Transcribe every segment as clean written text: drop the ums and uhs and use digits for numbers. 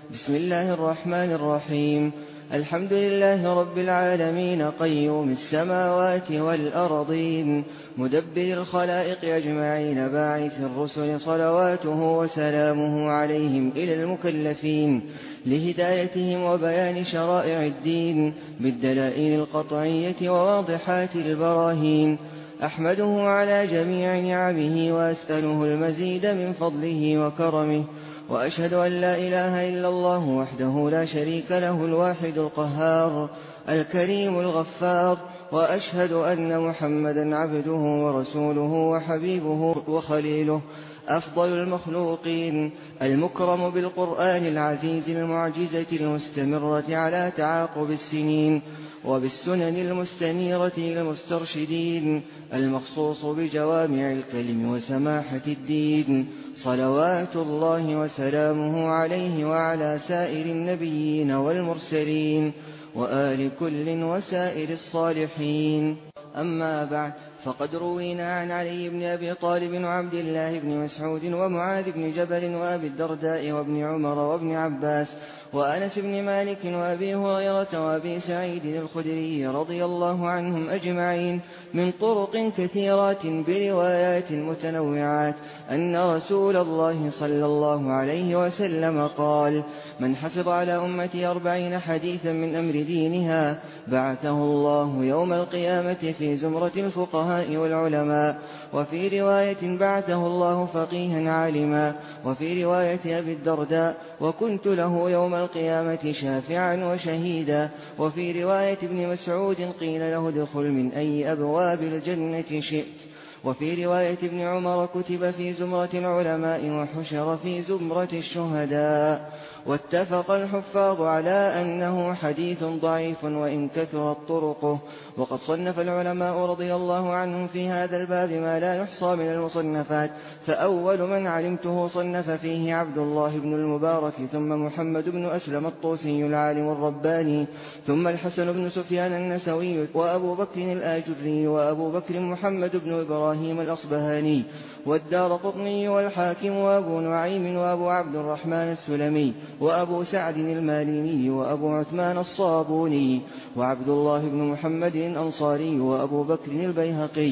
بسم الله الرحمن الرحيم. الحمد لله رب العالمين قيوم السماوات والأرضين مدبر الخلائق أجمعين باعث الرسل صلواته وسلامه عليهم إلى المكلفين لهدايتهم وبيان شرائع الدين بالدلائل القطعية وواضحات البراهين. أحمده على جميع نعمه وأسأله المزيد من فضله وكرمه، وأشهد أن لا إله إلا الله وحده لا شريك له الواحد القهار الكريم الغفار، وأشهد أن محمدا عبده ورسوله وحبيبه وخليله أفضل المخلوقين المكرم بالقرآن العزيز المعجزة المستمرة على تعاقب السنين وبالسنن المستنيرة للمسترشدين المخصوص بجوامع الكلم وسماحة الدين، صلوات الله وسلامه عليه وعلى سائر النبيين والمرسلين وآل كل وسائر الصالحين. أما بعد، فقد روينا عن علي بن أبي طالب وعبد الله بن مسعود ومعاذ بن جبل وأبي الدرداء وابن عمر وابن عباس وأنس بن مالك وأبي هريرة وأبي سعيد الخدري رضي الله عنهم أجمعين من طرق كثيرات بروايات متنوعات أن رسول الله صلى الله عليه وسلم قال: من حفظ على أمتي 40 حديثا من أمر دينها بعثه الله يوم القيامة في زمرة الفقهاء والعلماء. وفي رواية: بعثه الله فقيها عالما. وفي رواية أبي الدرداء: وكنت له يوم القيامة شافعا وشهيدا. وفي رواية ابن مسعود: قيل له ادخل من أي أبواب الجنة شئت. وفي رواية ابن عمر: كتب في زمرة العلماء وحشر في زمرة الشهداء. واتفق الحفاظ على أنه حديث ضعيف وإن كثرت طرقه. وقد صنف العلماء رضي الله عنهم في هذا الباب ما لا يحصى من المصنفات، فأول من علمته صنف فيه عبد الله بن المبارك، ثم محمد بن أسلم الطوسي العالم الرباني، ثم الحسن بن سفيان النسوي، وأبو بكر الآجري، وأبو بكر محمد بن إبراهيم الأصبهاني، والدارقطني، والحاكم، وأبو نعيم، وأبو عبد الرحمن السلمي، وأبو سعد الماليني، وأبو عثمان الصابوني، وعبد الله بن محمد الأنصاري، وأبو بكر البيهقي،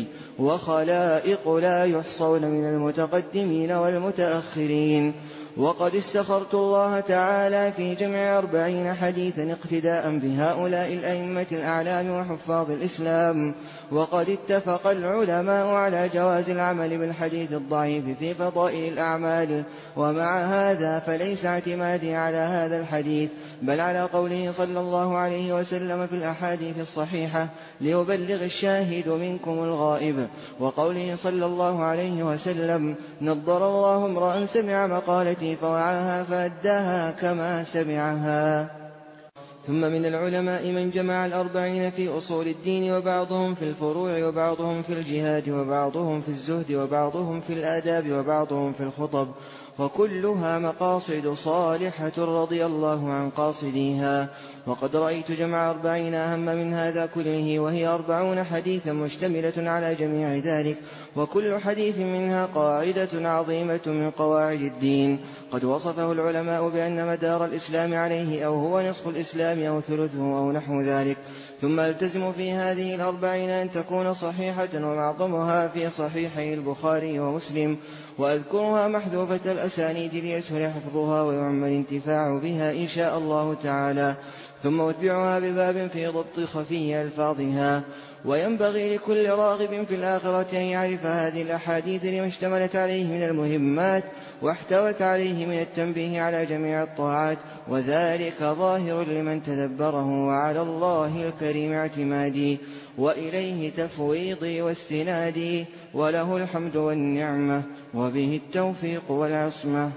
وخلائق لا يحصون من المتقدمين والمتأخرين. وقد استخرت الله تعالى في جمع 40 حديثا اقتداء بهؤلاء الأئمة الأعلام وحفاظ الإسلام. وقد اتفق العلماء على جواز العمل بالحديث الضعيف في فضائل الأعمال، ومع هذا فليس اعتمادي على هذا الحديث بل على قوله صلى الله عليه وسلم في الأحاديث الصحيحة: ليبلغ الشاهد منكم الغائب. وقوله صلى الله عليه وسلم: نضر الله امرأ سمع مقالتي فوعاها فأداها كما سمعها. ثم من العلماء من جمع 40 في أصول الدين، وبعضهم في الفروع، وبعضهم في الجهاد، وبعضهم في الزهد، وبعضهم في الآداب، وبعضهم في الخطب، وكلها مقاصد صالحة رضي الله عن قاصديها. وقد رأيت جمع 40 أهم من هذا كله، وهي 40 حديثا مشتملة على جميع ذلك، وكل حديث منها قاعدة عظيمة من قواعد الدين قد وصفه العلماء بأن مدار الإسلام عليه، أو هو نصف الإسلام أو ثلثه أو نحو ذلك. ثم التزم في هذه 40 أن تكون صحيحة، ومعظمها في صحيحي البخاري ومسلم، وأذكرها محذوفة الأسانيد ليسهل حفظها ويعم الانتفاع بها إن شاء الله تعالى. ثم أتبعها بباب في ضبط خفي ألفاظها. وينبغي لكل راغب في الآخرة أن يعرف هذه الأحاديث لما اشتملت عليه من المهمات واحتوت عليه من التنبيه على جميع الطاعات، وذلك ظاهر لمن تدبره، وعلى الله الكريم اعتمادي، وإليه تفويضي واستنادي، وله الحمد والنعمة، وبه التوفيق والعصمة.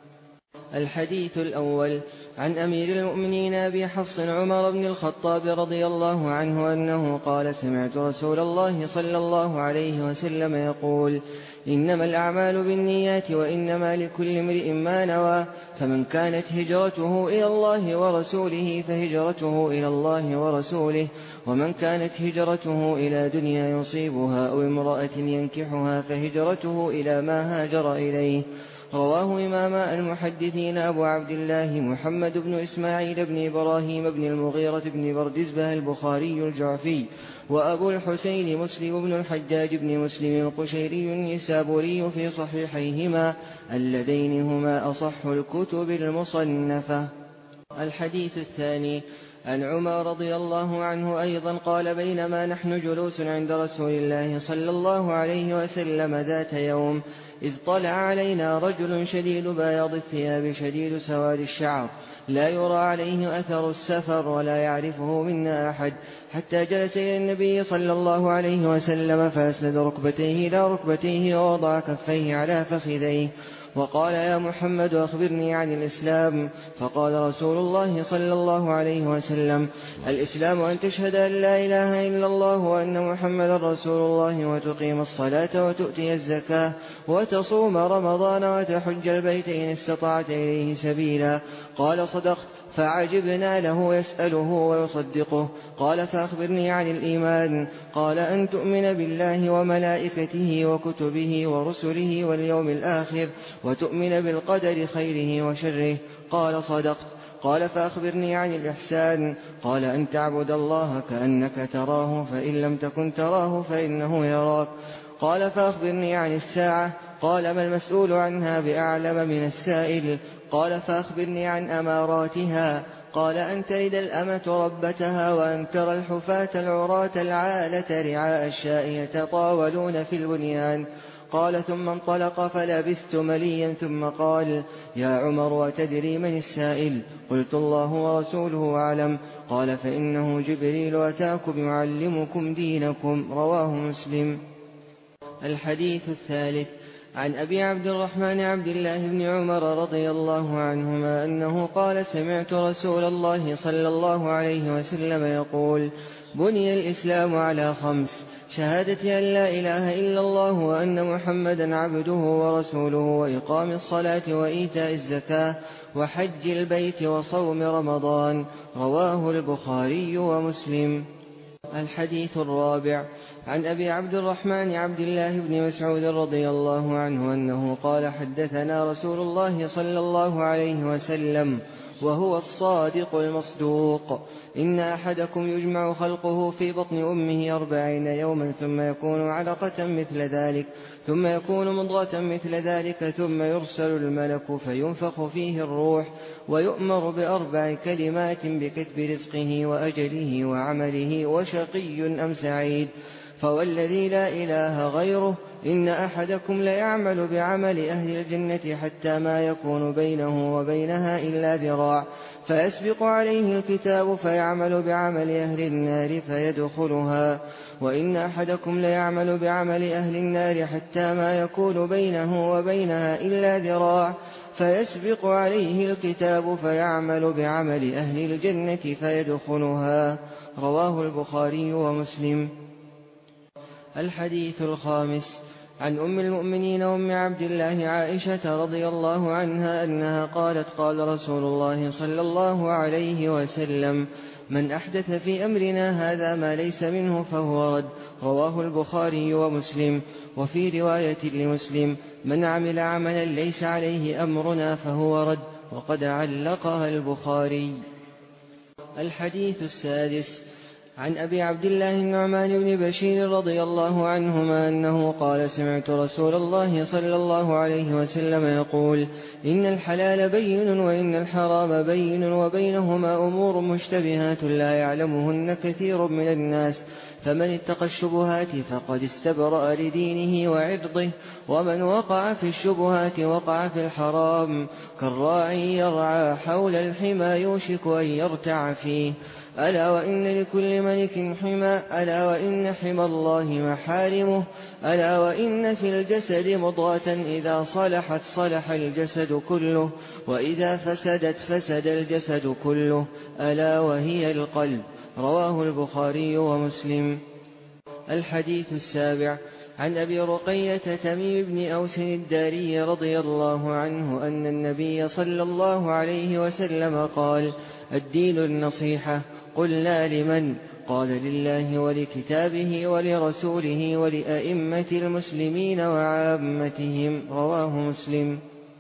الحديث الأول: عن أمير المؤمنين أبي حفص عمر بن الخطاب رضي الله عنه أنه قال: سمعت رسول الله صلى الله عليه وسلم يقول: إنما الأعمال بالنيات وإنما لكل امرئ ما نوى، فمن كانت هجرته إلى الله ورسوله فهجرته إلى الله ورسوله، ومن كانت هجرته إلى دنيا يصيبها أو امرأة ينكحها فهجرته إلى ما هاجر إليه. رواه إمام المحدثين أبو عبد الله محمد بن إسماعيل بن إبراهيم بن المغيرة بن بردزبة البخاري الجعفي، وأبو الحسين مسلم بن الحجاج بن مسلم القشيري النسابوري في صحيحيهما اللذين هما أصح الكتب المصنفة. الحديث الثاني عن عمر رضي الله عنه أيضا قال: بينما نحن جلوس عند رسول الله صلى الله عليه وسلم ذات يوم، إذ طلع علينا رجل شديد بياض الثياب شديد سواد الشعر، لا يرى عليه أثر السفر ولا يعرفه منا أحد، حتى جلس إلى النبي صلى الله عليه وسلم فأسند ركبتيه إلى ركبتيه ووضع كفيه على فخذيه وقال: يا محمد أخبرني عن الإسلام. فقال رسول الله صلى الله عليه وسلم: الإسلام أن تشهد أن لا إله إلا الله وأن محمدا رسول الله، وتقيم الصلاة وتؤتي الزكاة وتصوم رمضان وتحج البيت إن استطعت إليه سبيلا. قال: صدقت. فعجبنا له يسأله ويصدقه. قال: فأخبرني عن الإيمان. قال: أن تؤمن بالله وملائكته وكتبه ورسله واليوم الآخر، وتؤمن بالقدر خيره وشره. قال: صدقت. قال: فأخبرني عن الإحسان. قال: أن تعبد الله كأنك تراه، فإن لم تكن تراه فإنه يراك. قال: فأخبرني عن الساعة. قال: ما المسؤول عنها بأعلم من السائل. قال: فأخبرني عن أماراتها. قال: أن تلد الأمة ربتها، وأن ترى الحفاة العراة العالة رعاء الشاء يتطاولون في البنيان. قال: ثم انطلق فلبثت مليا، ثم قال: يا عمر، أتدري من السائل؟ قلت: الله ورسوله أعلم. قال: فإنه جبريل أتاكم يعلمكم دينكم. رواه مسلم. الحديث الثالث عن أبي عبد الرحمن عبد الله بن عمر رضي الله عنهما أنه قال: سمعت رسول الله صلى الله عليه وسلم يقول: بني الإسلام على 5: شهادة أن لا إله إلا الله وأن محمدا عبده ورسوله، وإقام الصلاة وإيتاء الزكاة وحج البيت وصوم رمضان. رواه البخاري ومسلم. الحديث الرابع عن أبي عبد الرحمن عبد الله بن مسعود رضي الله عنه أنه قال: حدثنا رسول الله صلى الله عليه وسلم وهو الصادق المصدوق: إن أحدكم يجمع خلقه في بطن أمه 40 يوما، ثم يكون علقة مثل ذلك، ثم يكون مضغة مثل ذلك، ثم يرسل الملك فينفخ فيه الروح، ويؤمر ب4 كلمات بكتب رزقه وأجله وعمله وشقي أم سعيد. فوالذي لا إله غيره إن أحدكم ليعمل بعمل أهل الجنة حتى ما يكون بينه وبينها إلا ذراع، فيسبق عليه الكتاب فيعمل بعمل أهل النار فيدخلها، وإن أحدكم ليعمل بعمل أهل النار حتى ما يكون بينه وبينها إلا ذراع، فيسبق عليه الكتاب فيعمل بعمل أهل الجنة فيدخلها. رواه البخاري ومسلم. الحديث الخامس عن أم المؤمنين أم عبد الله عائشة رضي الله عنها أنها قالت: قال رسول الله صلى الله عليه وسلم: من أحدث في أمرنا هذا ما ليس منه فهو رد. رواه البخاري ومسلم. وفي رواية لمسلم: من عمل عملا ليس عليه أمرنا فهو رد. وقد علقها البخاري. الحديث السادس عن أبي عبد الله النعمان بن بشير رضي الله عنهما أنه قال: سمعت رسول الله صلى الله عليه وسلم يقول: إن الحلال بين وإن الحرام بين، وبينهما أمور مشتبهات لا يعلمهن كثير من الناس، فمن اتقى الشبهات فقد استبرأ لدينه وعرضه، ومن وقع في الشبهات وقع في الحرام، كالراعي يرعى حول الحمى يوشك أن يرتع فيه. ألا وإن لكل ملك حمى، ألا وإن حمى الله محارمه، ألا وإن في الجسد مضغة إذا صلحت صلح الجسد كله، وإذا فسدت فسد الجسد كله، ألا وهي القلب. رواه البخاري ومسلم. الحديث السابع عن أبي رقية تميم بن أوس الداري رضي الله عنه أن النبي صلى الله عليه وسلم قال: الدين النصيحة. قلنا: لمن؟ قال: لله ولكتابه ولرسوله ولأئمة المسلمين وعامتهم. رواه مسلم.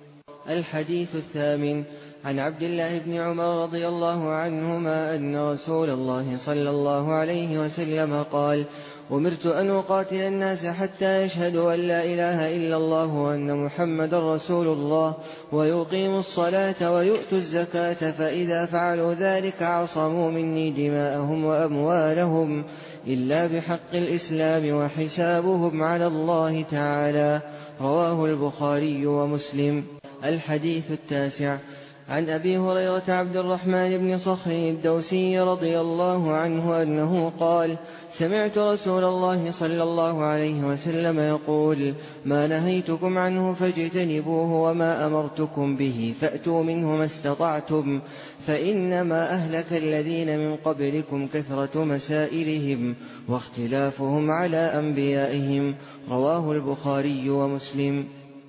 الحديث الثامن عن عبد الله بن عمر رضي الله عنهما أن رسول الله صلى الله عليه وسلم قال: أمرت أن أقاتل الناس حتى يشهدوا أن لا إله إلا الله وأن محمدا رسول الله ويقيموا الصلاة ويؤتوا الزكاة، فإذا فعلوا ذلك عصموا مني دماءهم وأموالهم إلا بحق الإسلام وحسابهم على الله تعالى. رواه البخاري ومسلم. الحديث التاسع عن أبي هريرة عبد الرحمن بن صخر الدوسي رضي الله عنه أنه قال: سمعت رسول الله صلى الله عليه وسلم يقول: ما نهيتكم عنه فاجتنبوه وما أمرتكم به فأتوا منه ما استطعتم، فإنما أهلك الذين من قبلكم كثرة مسائلهم واختلافهم على أنبيائهم. رواه البخاري ومسلم.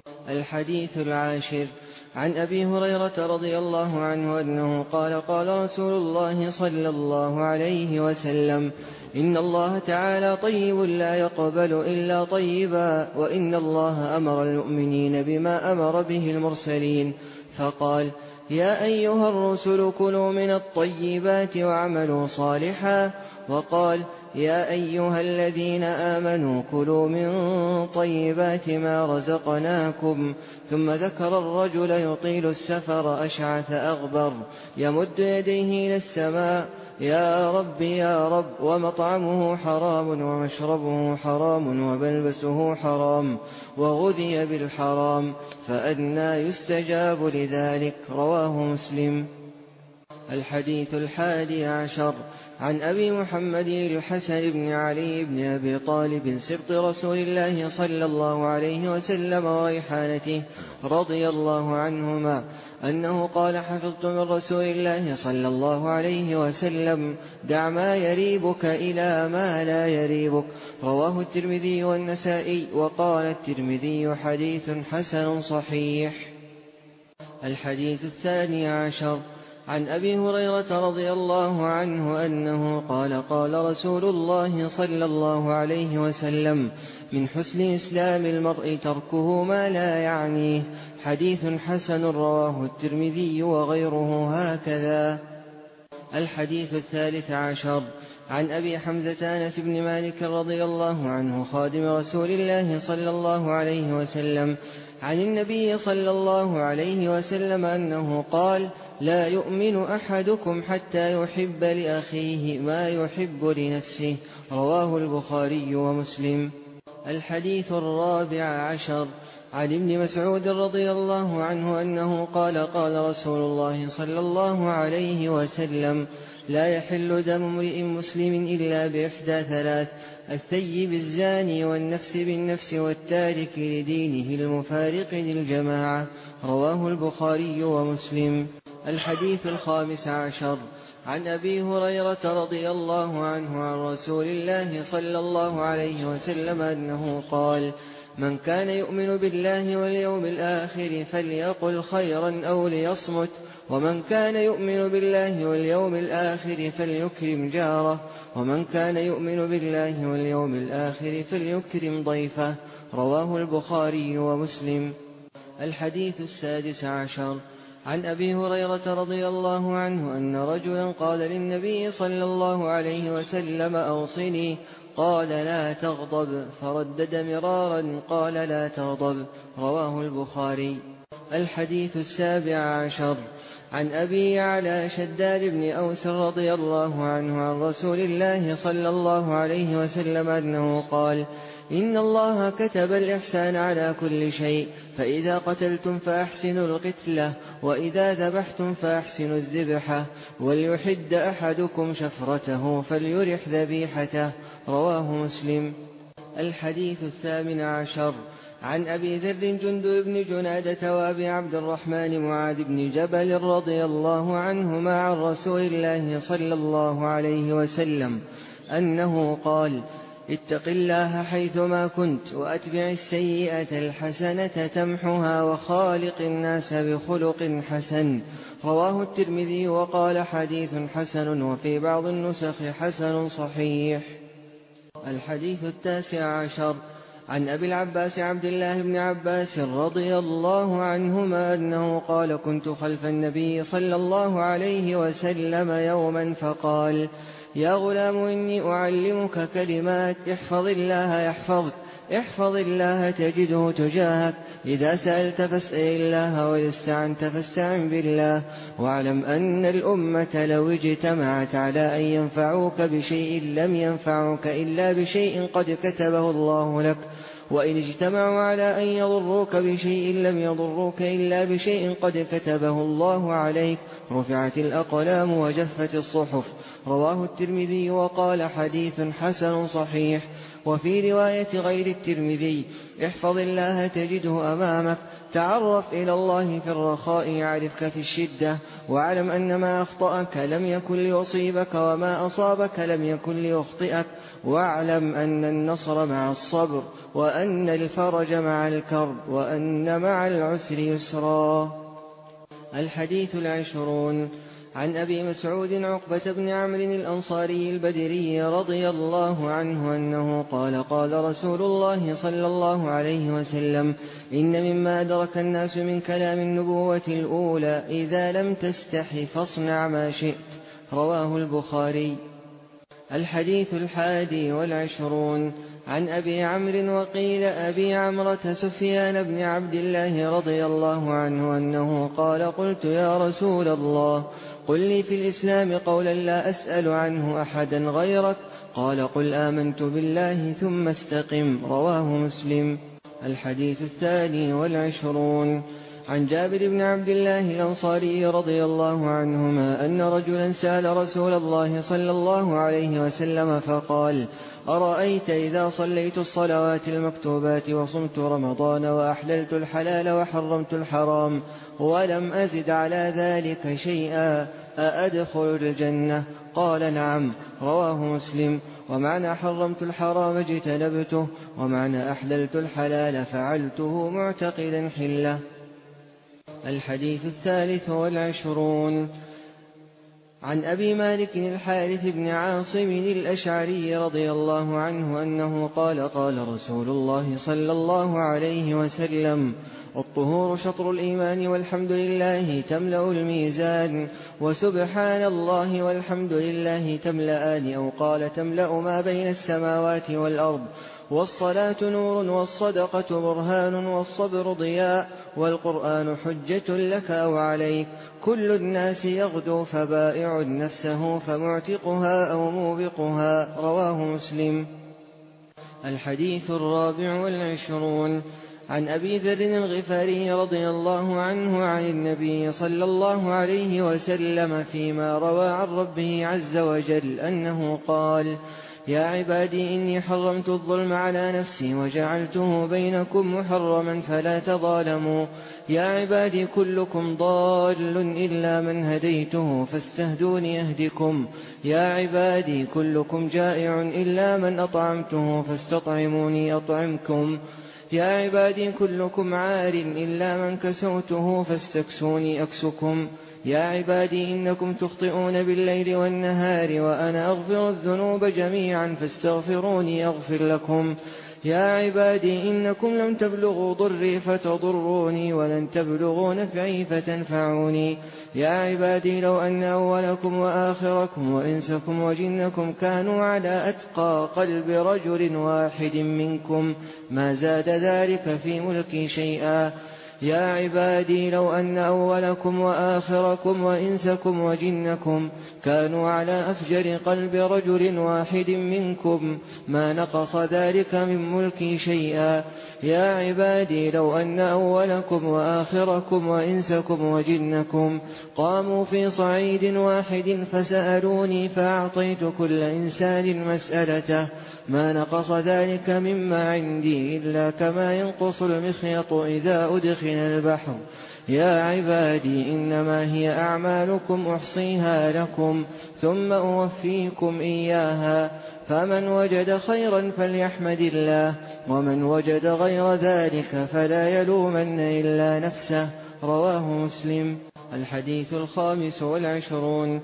الحديث العاشر عن أبي هريرة رضي الله عنه أنه قال: قال رسول الله صلى الله عليه وسلم: إن الله تعالى طيب لا يقبل إلا طيبا، وإن الله أمر المؤمنين بما أمر به المرسلين، فقال: يا أيها الرسل كلوا من الطيبات واعملوا صالحا، وقال: يا أيها الذين آمنوا كلوا من طيبات ما رزقناكم. ثم ذكر الرجل يطيل السفر أشعث أغبر يمد يديه إلى السماء: يا رب يا رب، ومطعمه حرام ومشربه حرام وملبسه حرام وغذي بالحرام، فأنى يستجاب لذلك. رواه مسلم. الحديث الحادي عشر عن أبي محمد الحسن بن علي بن أبي طالب سبط رسول الله صلى الله عليه وسلم وريحانته رضي الله عنهما أنه قال: حفظت من رسول الله صلى الله عليه وسلم: دع ما يريبك إلى ما لا يريبك. رواه الترمذي والنسائي، وقال الترمذي: حديث حسن صحيح. الحديث الثاني عشر عن أبي هريرة رضي الله عنه أنه قال: قال رسول الله صلى الله عليه وسلم: من حسن إسلام المرء تركه ما لا يعنيه. حديث حسن. رواه الترمذي وغيره هكذا. الحديث الثالث عشر عن أبي حمزة أنس بن مالك رضي الله عنه خادم رسول الله صلى الله عليه وسلم عن النبي صلى الله عليه وسلم أنه قال: لا يؤمن أحدكم حتى يحب لأخيه ما يحب لنفسه. رواه البخاري ومسلم. الحديث الرابع عشر عن ابن مسعود رضي الله عنه أنه قال: قال رسول الله صلى الله عليه وسلم: لا يحل دم امرئ مسلم إلا بإحدى ثلاث: الثيب الزاني والنفس بالنفس والتارك لدينه المفارق للجماعة. رواه البخاري ومسلم. الحديث الخامس عشر عن أبي هريرة رضي الله عنه عن رسول الله صلى الله عليه وسلم أنه قال: من كان يؤمن بالله واليوم الآخر فليقل خيرا أو ليصمت، ومن كان يؤمن بالله واليوم الآخر فليكرم جاره، ومن كان يؤمن بالله واليوم الآخر فليكرم ضيفه. رواه البخاري ومسلم. الحديث السادس عشر عن أبي هريرة رضي الله عنه أن رجلا قال للنبي صلى الله عليه وسلم: أوصني. قال: لا تغضب. فردد مرارا: قال: لا تغضب. رواه البخاري. الحديث السابع عشر عن أبي يعلى شداد بن أوس رضي الله عنه عن رسول الله صلى الله عليه وسلم أنه قال: إن الله كتب الإحسان على كل شيء، فإذا قتلتم فأحسنوا القتلة، وإذا ذبحتم فأحسنوا الذبحة، وليحد أحدكم شفرته فليرح ذبيحته. رواه مسلم. الحديث الثامن عشر عن أبي ذر جندب بن جنادة وأبي عبد الرحمن معاذ بن جبل رضي الله عنهما عن رسول الله صلى الله عليه وسلم أنه قال: اتق الله حيثما كنت، وأتبع السيئة الحسنة تمحها، وخالق الناس بخلق حسن. رواه الترمذي وقال: حديث حسن، وفي بعض النسخ حسن صحيح. الحديث التاسع عشر عن أبي العباس عبد الله بن عباس رضي الله عنهما أنه قال: كنت خلف النبي صلى الله عليه وسلم يوما فقال: يا غلام إني أعلمك كلمات، احفظ الله يحفظك، احفظ الله تجده تجاهك، إذا سألت فاسأل الله، وإذا استعنت فاستعن بالله، واعلم أن الأمة لو اجتمعت على أن ينفعوك بشيء لم ينفعوك إلا بشيء قد كتبه الله لك، وإن اجتمعوا على أن يضروك بشيء لم يضروك إلا بشيء قد كتبه الله عليك، رفعت الأقلام وجفت الصحف. رواه الترمذي وقال: حديث حسن صحيح. وفي رواية غير الترمذي: احفظ الله تجده أمامك، تعرف إلى الله في الرخاء يعرفك في الشدة، واعلم أن ما أخطأك لم يكن ليصيبك، وما أصابك لم يكن ليخطئك، واعلم أن النصر مع الصبر، وأن الفرج مع الكرب، وأن مع العسر يسرا. الحديث 20 عن أبي مسعود عقبة بن عمرو الأنصاري البدري رضي الله عنه أنه قال: قال رسول الله صلى الله عليه وسلم: إن مما أدرك الناس من كلام النبوة الأولى: إذا لم تستح فاصنع ما شئت. رواه البخاري. الحديث 21 عن أبي عمرو وقيل أبي عمرة سفيان بن عبد الله رضي الله عنه أنه قال: قلت: يا رسول الله، قل لي في الإسلام قولا لا أسأل عنه أحدا غيرك. قال: قل آمنت بالله ثم استقم. رواه مسلم. الحديث 22 عن جابر بن عبد الله الأنصاري رضي الله عنهما أن رجلا سأل رسول الله صلى الله عليه وسلم فقال: أرأيت إذا صليت الصلوات المكتوبات وصمت رمضان وأحللت الحلال وحرمت الحرام ولم أزد على ذلك شيئا أأدخل الجنة؟ قال: نعم. رواه مسلم. ومعنى حرمت الحرام اجتنبته، ومعنى أحللت الحلال فعلته معتقدا حله. الحديث 23 عن أبي مالك الحارث بن عاصم الأشعري رضي الله عنه أنه قال: قال رسول الله صلى الله عليه وسلم: الطهور شطر الإيمان، والحمد لله تملأ الميزان، وسبحان الله والحمد لله تملأان، أو قال: تملأ ما بين السماوات والأرض. والصلاة نور، والصدقة برهان، والصبر ضياء، والقرآن حجة لك أو عليك. كل الناس يغدو فبائع نفسه فمعتقها أو موبقها. رواه مسلم. الحديث 24 عن أبي ذر الغفاري رضي الله عنه عن النبي صلى الله عليه وسلم فيما روى عن ربه عز وجل أنه قال: يا عبادي إني حرمت الظلم على نفسي وجعلته بينكم محرما فلا تظالموا. يا عبادي كلكم ضال إلا من هديته فاستهدوني أهدكم. يا عبادي كلكم جائع إلا من أطعمته فاستطعموني أطعمكم. يا عبادي كلكم عار إلا من كسوته فاستكسوني أكسكم. يا عبادي إنكم تخطئون بالليل والنهار وأنا أغفر الذنوب جميعا فاستغفروني أغفر لكم. يا عبادي إنكم لم تبلغوا ضري فتضروني ولن تبلغوا نفعي فتنفعوني. يا عبادي لو أن أولكم وآخركم وإنسكم وجنكم كانوا على أتقى قلب رجل واحد منكم ما زاد ذلك في ملكي شيئا. يا عبادي لو أن أولكم وآخركم وإنسكم وجنكم كانوا على أفجر قلب رجل واحد منكم ما نقص ذلك من ملكي شيئا. يا عبادي لو أن أولكم وآخركم وإنسكم وجنكم قاموا في صعيد واحد فسألوني فأعطيت كل إنسان مسألته ما نقص ذلك مما عندي إلا كما ينقص المخيط إذا أدخل البحر. يا عبادي إنما هي أعمالكم أحصيها لكم ثم أوفيكم إياها، فمن وجد خيرا فليحمد الله، ومن وجد غير ذلك فلا يلومن إلا نفسه. رواه مسلم. الحديث 25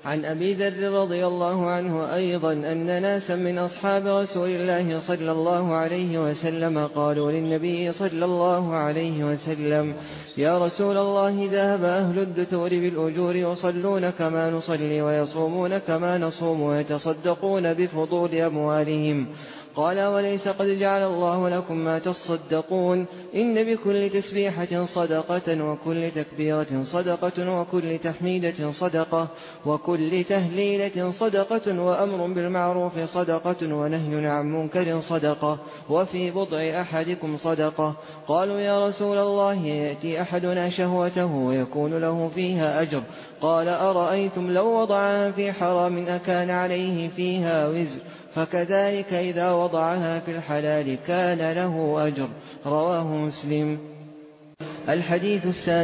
عن أبي ذر رضي الله عنه أيضا أن ناسا من أصحاب رسول الله صلى الله عليه وسلم قالوا للنبي صلى الله عليه وسلم: يا رسول الله، ذهب أهل الدثور بالأجور يصلون كما نصلي ويصومون كما نصوم ويتصدقون بفضول أموالهم. قال: وليس قد جعل الله لكم ما تصدقون؟ إن بكل تسبيحة صدقة، وكل تكبيرة صدقة، وكل تحميدة صدقة، وكل تهليلة صدقة، وأمر بالمعروف صدقة، ونهي عن منكر صدقة، وفي بضع أحدكم صدقة. قالوا: يا رسول الله، يأتي أحدنا شهوته ويكون له فيها أجر. قال: أرأيتم لو وضعها في حرام أكان عليه فيها وزر؟ فكذلك إذا وضعها في الحلال كان له أجر. رواه مسلم. الحديث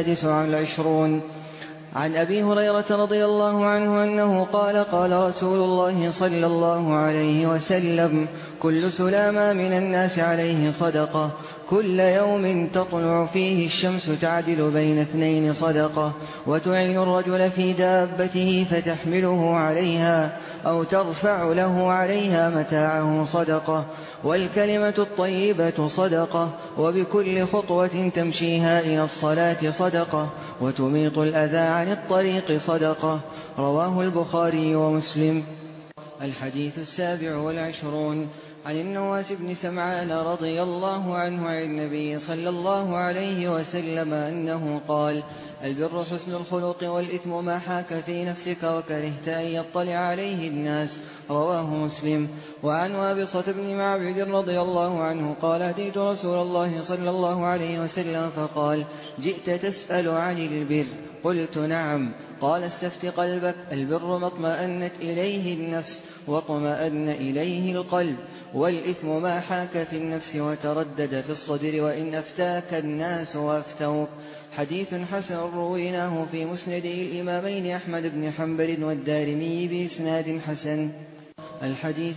26 عن أبي هريرة رضي الله عنه أنه قال: قال رسول الله صلى الله عليه وسلم: كل سلامة من الناس عليه صدقة، كل يوم تطلع فيه الشمس تعدل بين اثنين صدقة، وتعين الرجل في دابته فتحمله عليها أو ترفع له عليها متاعه صدقة، والكلمة الطيبة صدقة، وبكل خطوة تمشيها إلى الصلاة صدقة، وتميط الأذى عن الطريق صدقة. رواه البخاري ومسلم. الحديث 27 عن النواس بن سمعان رضي الله عنه عن النبي صلى الله عليه وسلم أنه قال: البر حسن الخلق، والإثم ما حاك في نفسك وكرهت أن يطلع عليه الناس. رواه مسلم. وعن وابصة بن معبد رضي الله عنه قال: أتيت رسول الله صلى الله عليه وسلم فقال: جئت تسأل عن البر؟ قلت: نعم. قال: استفت قلبك، البر ما اطمأنت إليه النفس واطمأن إليه القلب، والإثم ما حاك في النفس وتردد في الصدر، وإن أفتاك الناس وأفتوك. حديث حسن رويناه في مسند الإمامين أحمد بن حنبل والدارمي بإسناد حسن. الحديث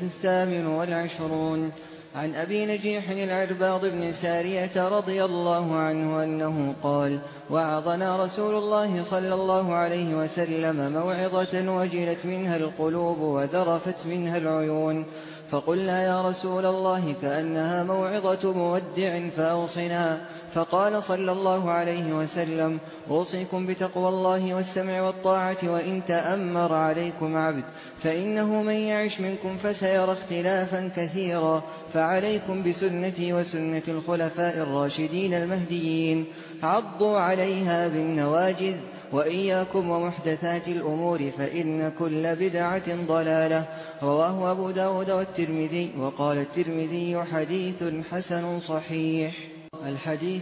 28 عن أبي نجيح العرباض بن سارية رضي الله عنه أنه قال: وعظنا رسول الله صلى الله عليه وسلم موعظة وجلت منها القلوب وذرفت منها العيون، فقلنا: يا رسول الله، كأنها موعظة مودع فأوصنا. فقال صلى الله عليه وسلم: أوصيكم بتقوى الله والسمع والطاعة، وإن تأمر عليكم عبد، فإنه من يعش منكم فسيرى اختلافا كثيرا، فعليكم بسنتي وسنة الخلفاء الراشدين المهديين، عضوا عليها بالنواجذ، وإياكم ومحدثات الأمور، فإن كل بدعة ضلالة. رواه أبو داود والترمذي. وقال الترمذي: حديث حسن صحيح. الحديث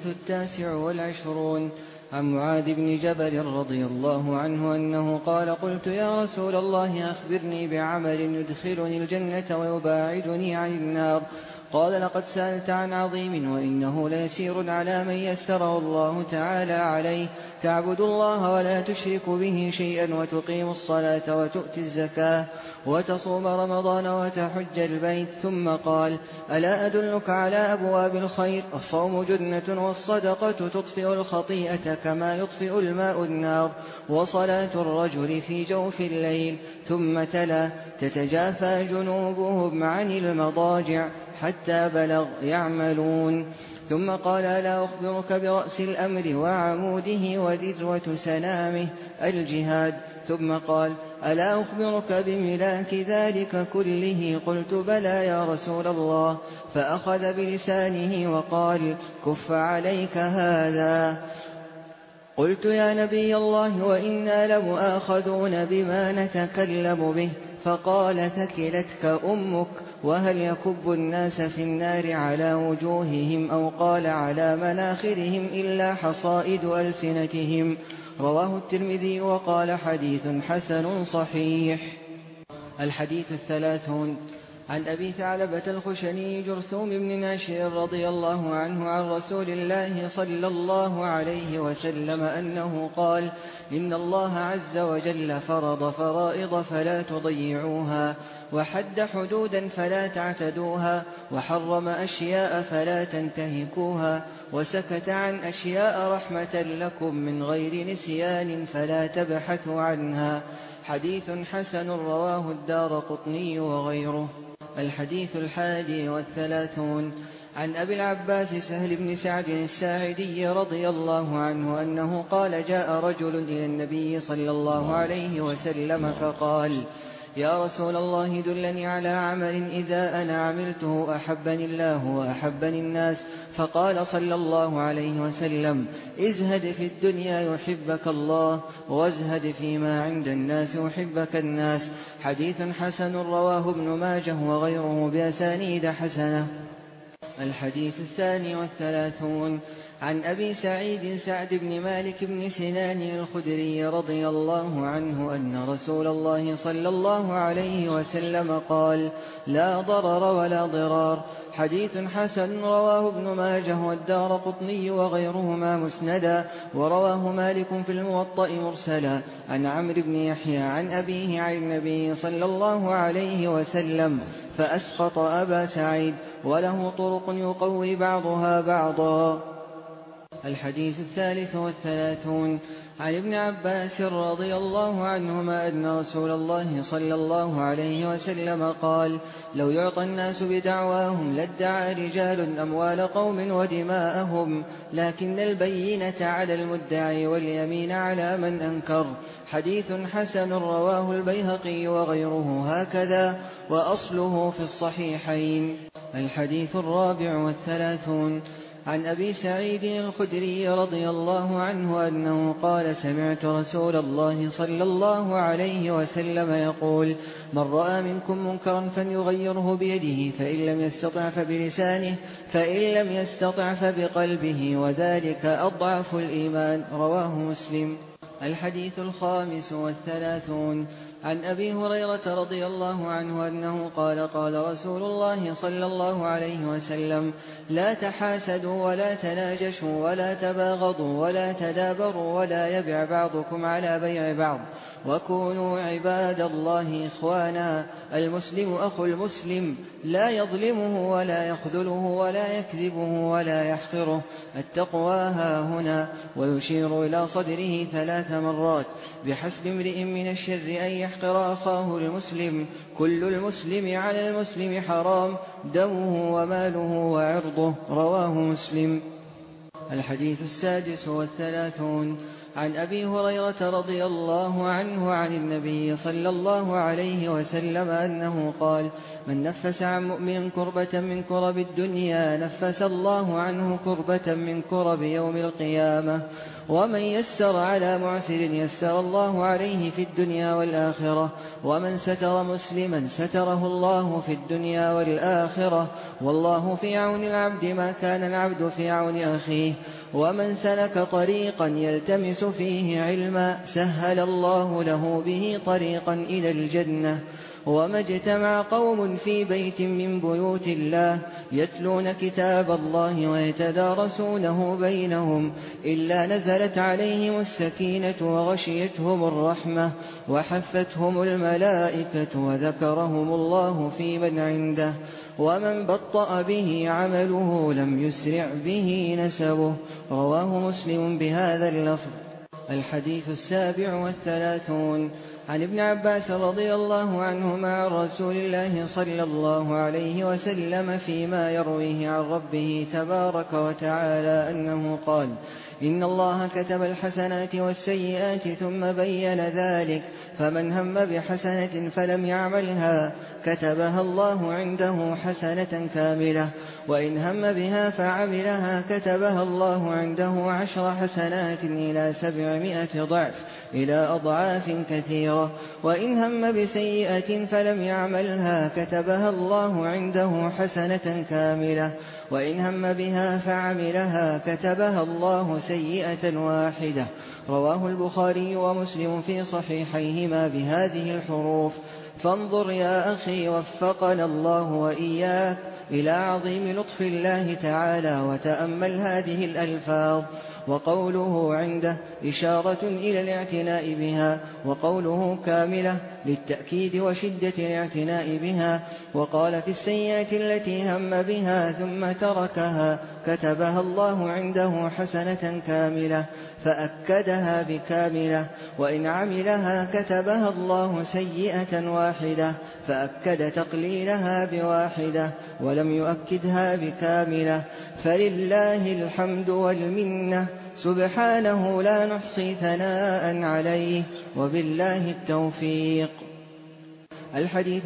29 عن معاذ بن جبل رضي الله عنه أنه قال: قلت: يا رسول الله، أخبرني بعمل يدخلني الجنة ويباعدني عن النار. قال: لقد سألت عن عظيم، وإنه ليسير على من يسره الله تعالى عليه: تعبد الله ولا تشرك به شيئا، وتقيم الصلاة وتؤتي الزكاة، وتصوم رمضان، وتحج البيت. ثم قال: ألا أدلك على أبواب الخير؟ الصوم جنة، والصدقة تطفئ الخطيئة كما يطفئ الماء النار، وصلاة الرجل في جوف الليل. ثم تلا: تتجافى جنوبهم عن المضاجع حتى بلغ يعملون. ثم قال: ألا أخبرك برأس الأمر وعموده وذروة سنامه؟ الجهاد. ثم قال: ألا أخبرك بملاك ذلك كله؟ قلت: بلى يا رسول الله. فأخذ بلسانه وقال: كف عليك هذا. قلت: يا نبي الله، وإنا لمؤاخذون بما نتكلم به. فقال: ثكلتك أمك. وهل يكب الناس في النار على وجوههم، أو قال على مناخرهم، إلا حصائد ألسنتهم؟ رواه الترمذي وقال: حديث حسن صحيح. الحديث 30 عن أبي ثعلبة الخشني جرثوم بن ناشر رضي الله عنه عن رسول الله صلى الله عليه وسلم أنه قال: إن الله عز وجل فرض فرائض فلا تضيعوها، وحد حدودا فلا تعتدوها، وحرم أشياء فلا تنتهكوها، وسكت عن أشياء رحمة لكم من غير نسيان فلا تبحثوا عنها. حديث حسن رواه الدارقطني وغيره. الحديث 31 عن أبي العباس سهل بن سعد الساعدي رضي الله عنه أنه قال: جاء رجل إلى النبي صلى الله عليه وسلم فقال: يا رسول الله دلني على عمل إذا أنا عملته أحبني الله وأحبني الناس. فقال صلى الله عليه وسلم: ازهد في الدنيا يحبك الله، وازهد فيما عند الناس يحبك الناس. حديث حسن رواه ابن ماجه وغيره بأسانيد حسنة. الحديث 32 عن أبي سعيد سعد بن مالك بن سنان الخدري رضي الله عنه أن رسول الله صلى الله عليه وسلم قال: لا ضرر ولا ضرار. حديث حسن رواه ابن ماجه والدارقطني وغيرهما مسندا، ورواه مالك في الموطأ مرسلا عن عمرو بن يحيى عن أبيه عن النبي صلى الله عليه وسلم، فأسقط أبا سعيد، وله طرق يقوي بعضها بعضا. الحديث 33 عن ابن عباس رضي الله عنهما أن رسول الله صلى الله عليه وسلم قال: لو يعطى الناس بدعواهم لادعى رجال أموال قوم ودماءهم، لكن البينة على المدعي واليمين على من أنكر. حديث حسن رواه البيهقي وغيره هكذا، وأصله في الصحيحين. الحديث 34 عن أبي سعيد الخدري رضي الله عنه أنه قال: سمعت رسول الله صلى الله عليه وسلم يقول: من رأى منكم منكرا فليغيره بيده، فإن لم يستطع فبلسانه، فإن لم يستطع فبقلبه، وذلك أضعف الإيمان. رواه مسلم. الحديث 35 عن أبي هريرة رضي الله عنه أنه قال: قال رسول الله صلى الله عليه وسلم: لا تحاسدوا ولا تناجشوا ولا تباغضوا ولا تدابروا ولا يبع بعضكم على بيع بعض، وكونوا عباد الله إخوانا. المسلم أخو المسلم، لا يظلمه ولا يخذله ولا يكذبه ولا يحقره. التقوى هاهنا. ويشير إلى صدره 3 مرات: بحسب امرئ من الشر أن يحقر أخاه المسلم. كل المسلم على المسلم حرام، دمه وماله وعرضه. رواه مسلم. الحديث 36 عن أبي هريرة رضي الله عنه عن النبي صلى الله عليه وسلم أنه قال: من نفس عن مؤمن كربة من كرب الدنيا نفس الله عنه كربة من كرب يوم القيامة. ومن يسر على معسر يسر الله عليه في الدنيا والآخرة. ومن ستر مسلما ستره الله في الدنيا والآخرة. والله في عون العبد ما كان العبد في عون أخيه. ومن سلك طريقا يلتمس فيه علما سهل الله له به طريقا إلى الجنة. وما اجتمع قوم في بيت من بيوت الله يتلون كتاب الله ويتدارسونه بينهم إلا نزلت عليهم السكينة وغشيتهم الرحمة وحفتهم الملائكة وذكرهم الله في من عنده. ومن بطأ به عمله لم يسرع به نسبه. رواه مسلم بهذا اللفظ. الحديث 37 عن ابن عباس رضي الله عنهما عن رسول الله صلى الله عليه وسلم فيما يرويه عن ربه تبارك وتعالى أنه قال: إن الله كتب الحسنات والسيئات ثم بين ذلك، فمن هم بحسنة فلم يعملها كتبها الله عنده حسنة كاملة، وإن هم بها فعملها كتبها الله عنده 10 حسنات إلى 700 ضعف إلى أضعاف كثيرة. وإن هم بسيئة فلم يعملها كتبها الله عنده حسنة كاملة، وإن هم بها فعملها كتبها الله سيئة واحدة. رواه البخاري ومسلم في صحيحيهما بهذه الحروف. فانظر يا أخي وفقنا الله وإياك إلى عظيم لطف الله تعالى وتأمل هذه الألفاظ. وقوله عنده إشارة إلى الاعتناء بها، وقوله كاملة للتأكيد وشدة الاعتناء بها. وقال في السيئة التي هم بها ثم تركها كتبها الله عنده حسنة كاملة فأكدها بكاملة، وإن عملها كتبها الله سيئة واحدة فأكد تقليلها بواحدة ولم يؤكدها بكاملة. فلله الحمد والمنة، سبحانه لا نحصي ثناء عليه، وبالله التوفيق. الحديث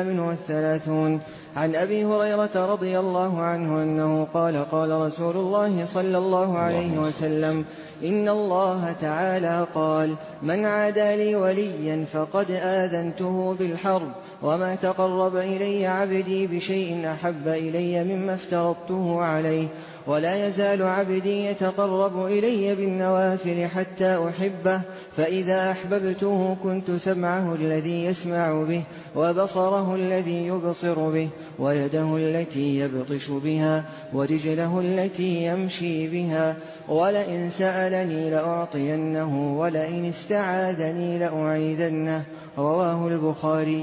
38 عن أبي هريرة رضي الله عنه أنه قال قال رسول الله صلى الله عليه وسلم: إن الله تعالى قال: من عادى لي وليا فقد آذنته بالحرب، وما تقرب إلي عبدي بشيء أحب إلي مما افترضته عليه، ولا يزال عبدي يتقرب إلي بالنوافل حتى أحبه، فإذا أحببته كنت سمعه الذي يسمع به، وبصره الذي يبصر به، ويده التي يبطش بها، ورجله التي يمشي بها، ولئن سألني لأعطينه، ولئن استعاذني لأعيذنه. رواه البخاري.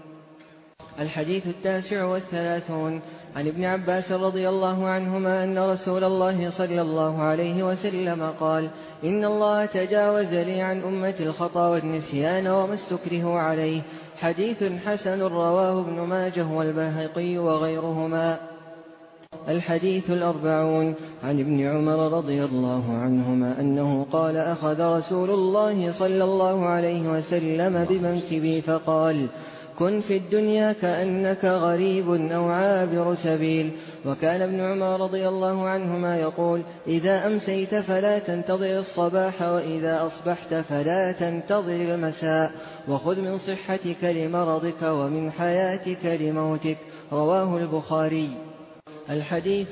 الحديث 39 عن ابن عباس رضي الله عنهما أن رسول الله صلى الله عليه وسلم قال: إن الله تجاوز لي عن أمتي الخطأ والنسيان وما استكرهوا عليه. حديث حسن رواه ابن ماجه والبيهقي وغيرهما. الحديث 40 عن ابن عمر رضي الله عنهما أنه قال: أخذ رسول الله صلى الله عليه وسلم بمنكبي فقال: كن في الدنيا كأنك غريب أو عابر سبيل. وكان ابن عمر رضي الله عنهما يقول: إذا أمسيت فلا تنتظر الصباح، وإذا أصبحت فلا تنتظر المساء، وخذ من صحتك لمرضك ومن حياتك لموتك. رواه البخاري. الحديث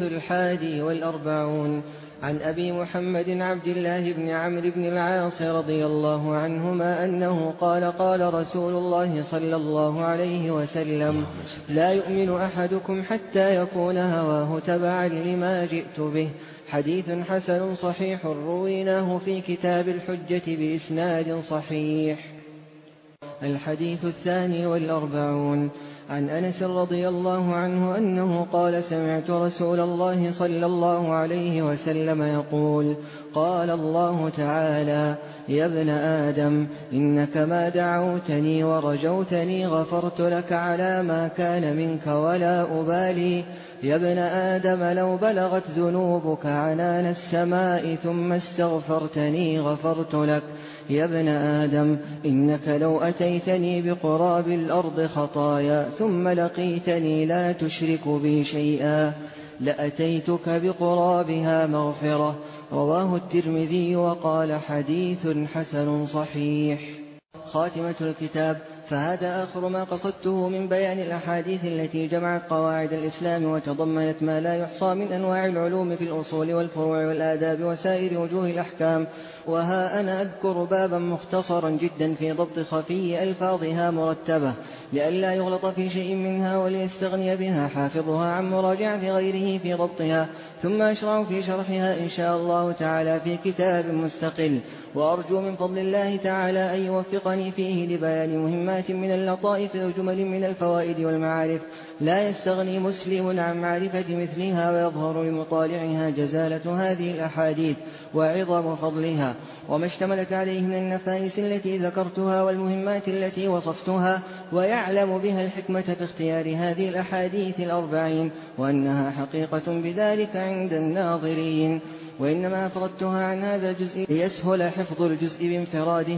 41 عن أبي محمد عبد الله بن عمرو بن العاص رضي الله عنهما أنه قال: قال رسول الله صلى الله عليه وسلم: لا يؤمن أحدكم حتى يكون هواه تبعا لما جئت به. حديث حسن صحيح رويناه في كتاب الحجة بإسناد صحيح. الحديث 42 عن أنس رضي الله عنه أنه قال: سمعت رسول الله صلى الله عليه وسلم يقول: قال الله تعالى: يا ابن آدم، إنك ما دعوتني ورجوتني غفرت لك على ما كان منك ولا أبالي. يا ابن آدم، لو بلغت ذنوبك عنان السماء ثم استغفرتني غفرت لك. يا ابن آدم، إنك لو أتيتني بقراب الأرض خطايا ثم لقيتني لا تشرك بي شيئا لأتيتك بقرابها مغفرة. رواه الترمذي وقال: حديث حسن صحيح. خاتمة الكتاب. فهذا آخر ما قصدته من بيان الأحاديث التي جمعت قواعد الإسلام وتضمنت ما لا يحصى من أنواع العلوم في الأصول والفروع والآداب وسائر وجوه الأحكام. وها أنا أذكر بابا مختصرا جدا في ضبط خفي ألفاظها مرتبة لئلا يغلط في شيء منها، وليستغني بها حافظها عن مراجعة غيره في ضبطها، ثم أشرع في شرحها إن شاء الله تعالى في كتاب مستقل. وأرجو من فضل الله تعالى أن يوفقني فيه لبيان مهمات من اللطائف وجمل من الفوائد والمعارف لا يستغني مسلم عن معرفة مثلها، ويظهر لمطالعها جزالة هذه الأحاديث وعظم فضلها وما اشتملت عليه من النفائس التي ذكرتها والمهمات التي وصفتها، ويعلم بها الحكمة في اختيار هذه الأحاديث 40 وأنها حقيقة بذلك عند الناظرين. وإنما أفردتها عن هذا الجزء ليسهل حفظ الجزء بانفراده،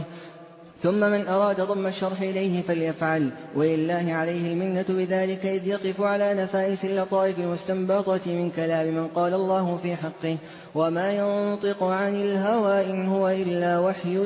ثم من أراد ضم الشرح إليه فليفعل، ولله عليه المنة بذلك، إذ يقف على نفائس اللطائف المستنبطة من كلام من قال الله في حقه: وما ينطق عن الهوى إن هو إلا وحي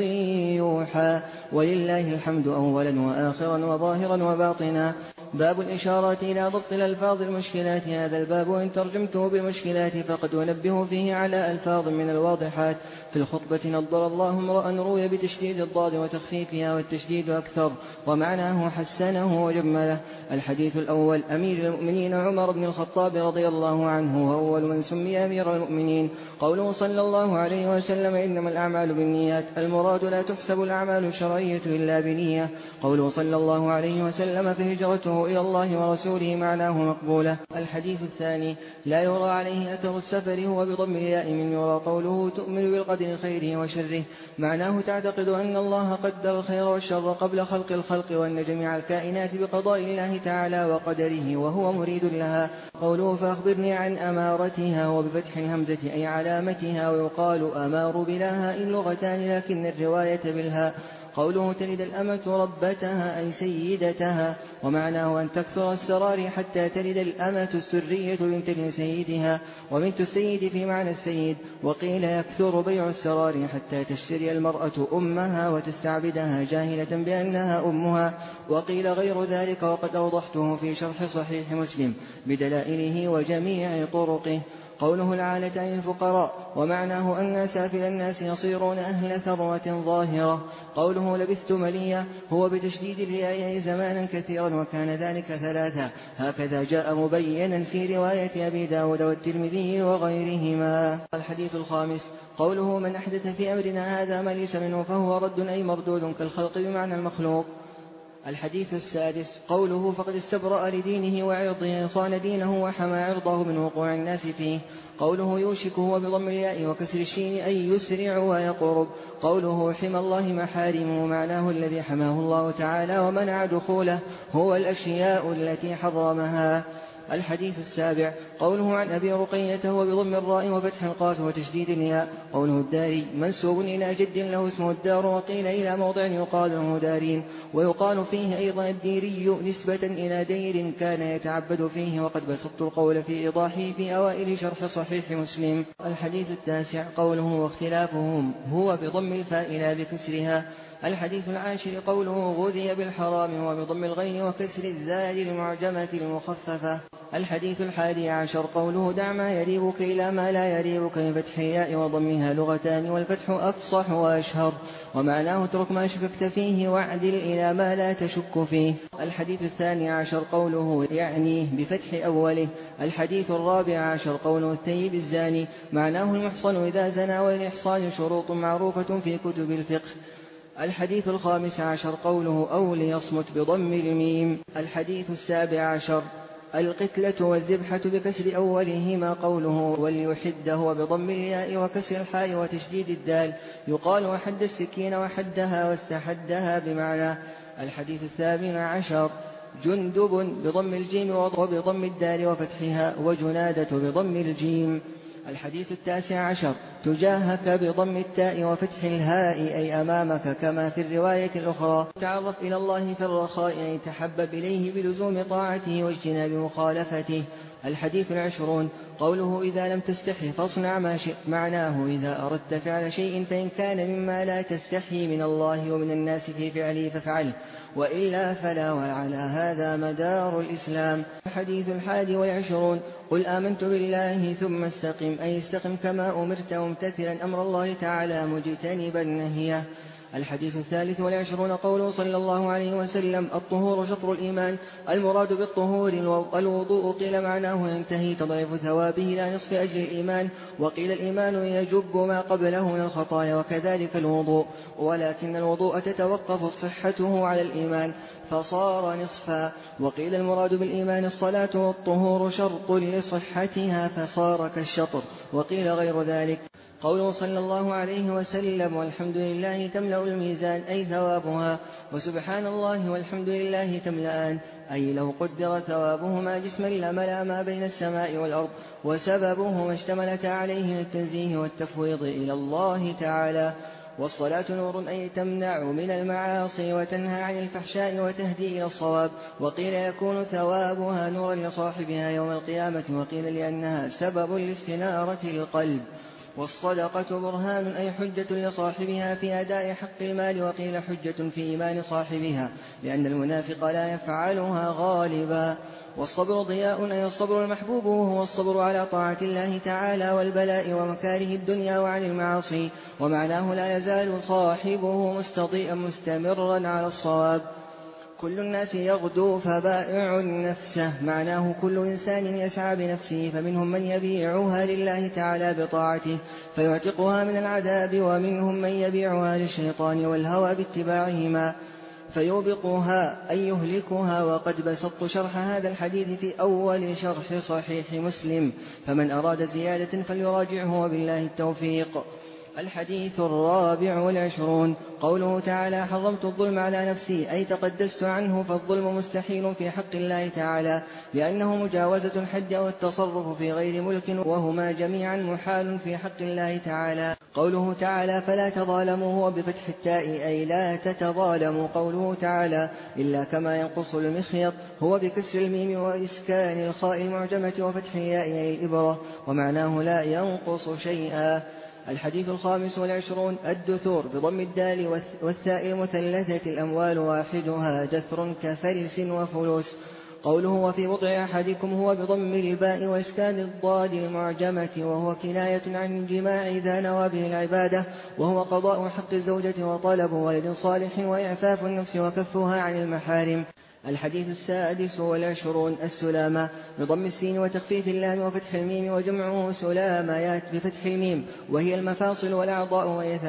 يوحى. ولله الحمد أولا وآخرا وظاهرا وباطنا. باب الإشارات إلى ضبط الألفاظ المشكلات. هذا الباب إن ترجمته بالمشكلات فقد أنبه فيه على ألفاظ من الواضحات. في الخطبة: نضر الله امرأ روي بتشديد الضاد وتخفيف تخفيفها والتشديد أكثر، ومعناه حسنه وجمله. الحديث الأول: أمير المؤمنين عمر بن الخطاب رضي الله عنه، وأول من سمي أمير المؤمنين. قوله صلى الله عليه وسلم: إنما الأعمال بالنيات، المراد لا تحسب الأعمال الشرعية إلا بنية. قوله صلى الله عليه وسلم: فهجرته إلى الله ورسوله، معناه مقبولة. الحديث الثاني: لا يرى عليه أثر السفر، هو بضم الياء من يرى. قوله: تؤمن بالقدر خيره وشره، معناه تعتقد أن الله قدر الخير والشر قبل خلق الخلق، وأن جميع الكائنات بقضاء الله تعالى وقدره وهو مريد لها. قوله: فأخبرني عن أمارتها، وبفتح الهمزة أي علامتها، ويقال أمار بلا هاء لغتان لكن الرواية بالهاء. قوله: تلد الأمة ربتها أي سيدتها، ومعناه أن تكثر السرار حتى تلد الأمة السرية بنت لسيدها، وبنت السيد في معنى السيد. وقيل: يكثر بيع السرار حتى تشتري المرأة أمها وتستعبدها جاهلة بأنها أمها. وقيل غير ذلك، وقد أوضحته في شرح صحيح مسلم بدلائله وجميع طرقه. قوله: العالة أي الفقراء، ومعناه أن سافل الناس يصيرون أهل ثروة ظاهرة. قوله: لبثت مليا، هو بتشديد الياء زمانا كثيرا، وكان ذلك ثلاثا، هكذا جاء مبينا في رواية أبي داود والترمذي وغيرهما. الحديث الخامس: قوله: من أحدث في أمرنا هذا ما ليس منه فهو رد أي مردود كالخلق بمعنى المخلوق. الحديث السادس: قوله: فقد استبرأ لدينه وعرضه، صان دينه وحمى عرضه من وقوع الناس فيه. قوله: يوشك، هو بضم الياء وكسر الشين أي يسرع ويقرب. قوله: حمى الله محارمه، معناه الذي حماه الله تعالى ومنع دخوله، هو الأشياء التي حرمها. الحديث السابع: قوله: عن أبي رقية، هو بضم الراء وفتح القاف وتشديد الياء. قوله: الداري، منسوب إلى جد له اسمه الدار، وقيل إلى موضع يقال له دارين، ويقال فيه أيضا الديري نسبة إلى دير كان يتعبد فيه، وقد بسطت القول في إيضاحه في أوائل شرح صحيح مسلم. الحديث التاسع: قوله: واختلافهم، هو بضم الفاء لا بكسرها. الحديث العاشر: قوله: غذي بالحرام، وبضم الغين وكسر الذال المعجمة المخففة. الحديث الحادي عشر: قوله: دع ما يريبك إلى ما لا يريبك، بفتح الياء وضمها لغتان، والفتح أفصح وأشهر، ومعناه اترك ما شككت فيه واعدل إلى ما لا تشك فيه. الحديث الثاني عشر: قوله: يعني بفتح أوله. الحديث الرابع عشر: قوله: الثيب الزاني، معناه المحصن إذا زنى، وللإحصان شروط معروفة في كتب الفقه. الحديث الخامس عشر: قوله: أو ليصمت بضم الميم. الحديث السابع عشر: القتلة والذبحة بكسر أولهما. قوله: وليحد، هو بضم الياء وكسر الحاء وتشديد الدال، يقال: وحد السكين وحدها واستحدها بمعنى. الحديث الثامن عشر: جندب بضم الجيم وبضم الدال وفتحها، وجنادة بضم الجيم. الحديث التاسع عشر: تجاهك بضم التاء وفتح الهاء أي أمامك، كما في الرواية الأخرى: تعرف إلى الله في الرخاء أي تحبب إليه بلزوم طاعته واجتناب مخالفته. الحديث العشرون: قوله: إذا لم تستحي فاصنع ما شئت، معناه إذا أردت فعل شيء فإن كان مما لا تستحي من الله ومن الناس في فعله فافعله، وإلا فلا، وعلى هذا مدار الإسلام. الحديث الحادي والعشرون: قل آمنت بالله ثم استقم، أي استقم كما أمرت وامتثلا أمر الله تعالى مجتنبا نهيه. الحديث الثالث والعشرون: قوله صلى الله عليه وسلم: الطهور شطر الإيمان، المراد بالطهور الوضوء، قيل معناه ينتهي تضعيف ثوابه إلى نصف أجر الإيمان، وقيل الإيمان يجب ما قبله من الخطايا، وكذلك الوضوء، ولكن الوضوء تتوقف صحته على الإيمان فصار نصفا. وقيل المراد بالإيمان الصلاة، والطهور شرط لصحتها فصار كالشطر، وقيل غير ذلك. قوله صلى الله عليه وسلم: والحمد لله تملأ الميزان، أي ثوابها، وسبحان الله والحمد لله تملأان، أي لو قدر ثوابهما جسما لملأ ما بين السماء والأرض، وسببه ما اشتملت عليه من التنزيه والتفويض إلى الله تعالى. والصلاة نور، أي تمنع من المعاصي وتنهى عن الفحشاء وتهدي إلى الصواب، وقيل يكون ثوابها نورا لصاحبها يوم القيامة، وقيل لأنها سبب لاستنارة القلب. والصدقة برهان أي حجة لصاحبها في أداء حق المال، وقيل حجة في إيمان صاحبها، لأن المنافق لا يفعلها غالبا. والصبر ضياء أي الصبر المحبوب، وهو الصبر على طاعة الله تعالى والبلاء ومكاره الدنيا وعن المعاصي، ومعناه لا يزال صاحبه مستضيئا مستمرا على الصواب. كل الناس يغدو فبائع نفسه، معناه كل إنسان يسعى بنفسه، فمنهم من يبيعها لله تعالى بطاعته فيعتقها من العذاب، ومنهم من يبيعها للشيطان والهوى باتباعهما فيوبقها أي يهلكها. وقد بسطت شرح هذا الحديث في أول شرح صحيح مسلم، فمن أراد زيادة فليراجعه، وبالله التوفيق. الحديث 24 قوله تعالى: حرمت الظلم على نفسي، أي تقدست عنه، فالظلم مستحيل في حق الله تعالى، لأنه مجاوزة الحد أو التصرف في غير ملك، وهما جميعا محال في حق الله تعالى. قوله تعالى: فلا تظالموا، هو بفتح التاء أي لا تتظالموا. قوله تعالى: إلا كما ينقص المخيط، هو بكسر الميم وإسكان الخاء المعجمة وفتح الياء أي الإبرة، ومعناه لا ينقص شيئا. الحديث 25 الدثور بضم الدال والثاء المثلثة الأموال واحدها دثر كفلس وفلوس. قوله: وفي بضع أحدكم، هو بضم الباء وإسكان الضاد المعجمة، وهو كناية عن الجماع إذا نوى به العبادة، وهو قضاء حق الزوجة وطلب ولد صالح وإعفاف النفس وكفها عن المحارم. الحديث 26 السلامة بضم السين وتخفيف اللام وفتح الميم، وجمعه سلاميات بفتح الميم، وهي المفاصل والأعضاء، وهي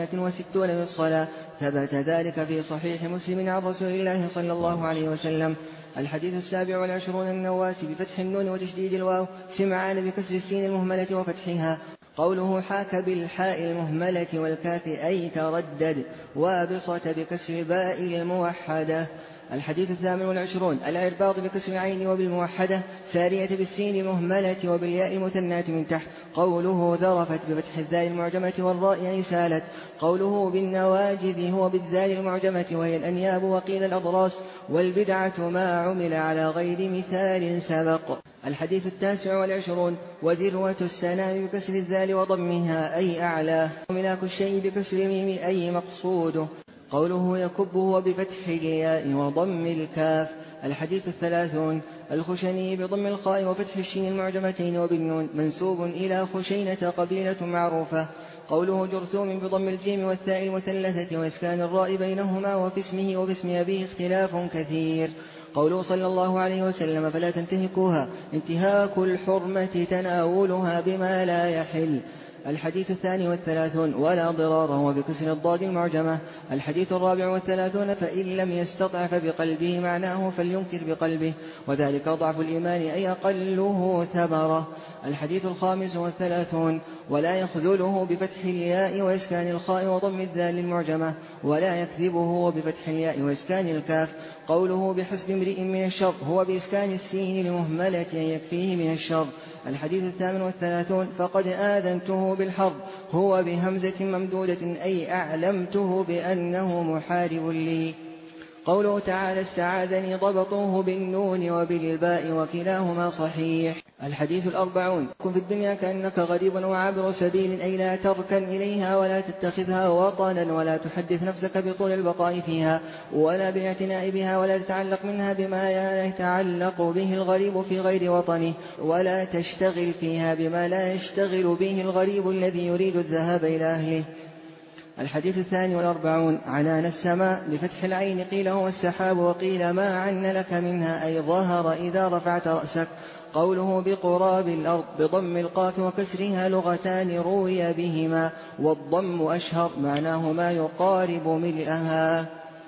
360 مفصلا. ثبت ذلك في صحيح مسلم عن رسول الله صلى الله عليه وسلم. الحديث 27 النواس بفتح النون وتشديد الواو، سمعان بكسر السين المهملة وفتحها. قوله: حاك بالحاء المهملة والكاف أي تردد، وابصة بكسر الباء الموحدة. الحديث 28 العرباض بكسر العين وبالموحدة، سارية بالسين المهملة وبالياء المثناة من تحت. قوله: ذرفت بفتح الذال المعجمة والراء أي سالت. قوله: بالنواجذ، هو بالذال المعجمة وهي الأنياب، وقيل الأضراس. والبدعة ما عمل على غير مثال سبق. الحديث 29 وذروة السنام بكسر الذال وضمها أي أعلاه، وملاك الشيء بكسر الميم أي مقصوده. قوله: يكبه، وبفتح الياء وضم الكاف. الحديث 30 الخشني بضم الخاء وفتح الشين المعجمتين وبالنون، منسوب إلى خشينة قبيلة معروفة. قوله: جرثوم بضم الجيم والثاء المثلثة وإسكان الراء بينهما، وفي اسمه وفي اسم أبيه اختلاف كثير. قوله صلى الله عليه وسلم: فلا تنتهكوها، انتهاك الحرمة تناولها بما لا يحل. الحديث 32 ولا ضرار، هو بكسر الضاد المعجمة. الحديث 34 فإن لم يستطع فبقلبه، معناه فلينكر بقلبه، وذلك ضعف الإيمان أي أقله ثمرة. الحديث 35 ولا يخذله بفتح الياء وإسكان الخاء وضم الذال المعجمة، ولا يكذبه بفتح الياء وإسكان الكاف. قوله: بحسب امرئ من الشر، هو بإسكان السين المهملة يكفيه من الشر. الحديث 38 فقد آذنته بالحرب، هو بهمزة ممدودة أي أعلمته بأنه محارب لي. قوله تعالى: استعاذني، ضبطوه بالنون وبالباء وكلاهما صحيح. الحديث 40 كن في الدنيا كأنك غريب وعابر سبيل، أي لا تركن إليها ولا تتخذها وطنا، ولا تحدث نفسك بطول البقاء فيها ولا بالاعتناء بها، ولا تتعلق منها بما لا يتعلق به الغريب في غير وطنه، ولا تشتغل فيها بما لا يشتغل به الغريب الذي يريد الذهاب إلى أهله. الحديث 42 عنان السماء بفتح العين، قيل هو السحاب، وقيل ما عن لك منها أي ظهر إذا رفعت رأسك. قوله: بقراب الأرض بضم القاف وكسرها لغتان روي بهما، والضم أشهر، معناه ما يقارب ملئها.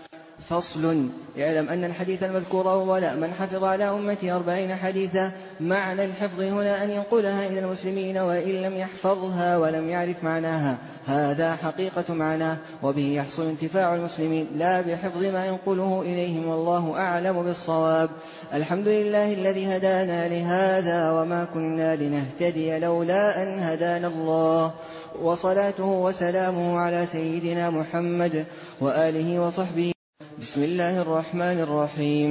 فصل: اعلم أن الحديث المذكور ولا من حفظ على أمتي 40 حديثا، معنى الحفظ هنا أن ينقلها إلى المسلمين، وإن لم يحفظها ولم يعرف معناها، هذا حقيقة معناه، وبه يحصل انتفاع المسلمين لا بحفظ ما ينقله إليهم، والله أعلم بالصواب. الحمد لله الذي هدانا لهذا، وما كنا لنهتدي لولا أن هدانا الله، وصلاته وسلامه على سيدنا محمد وآله وصحبه. بسم الله الرحمن الرحيم.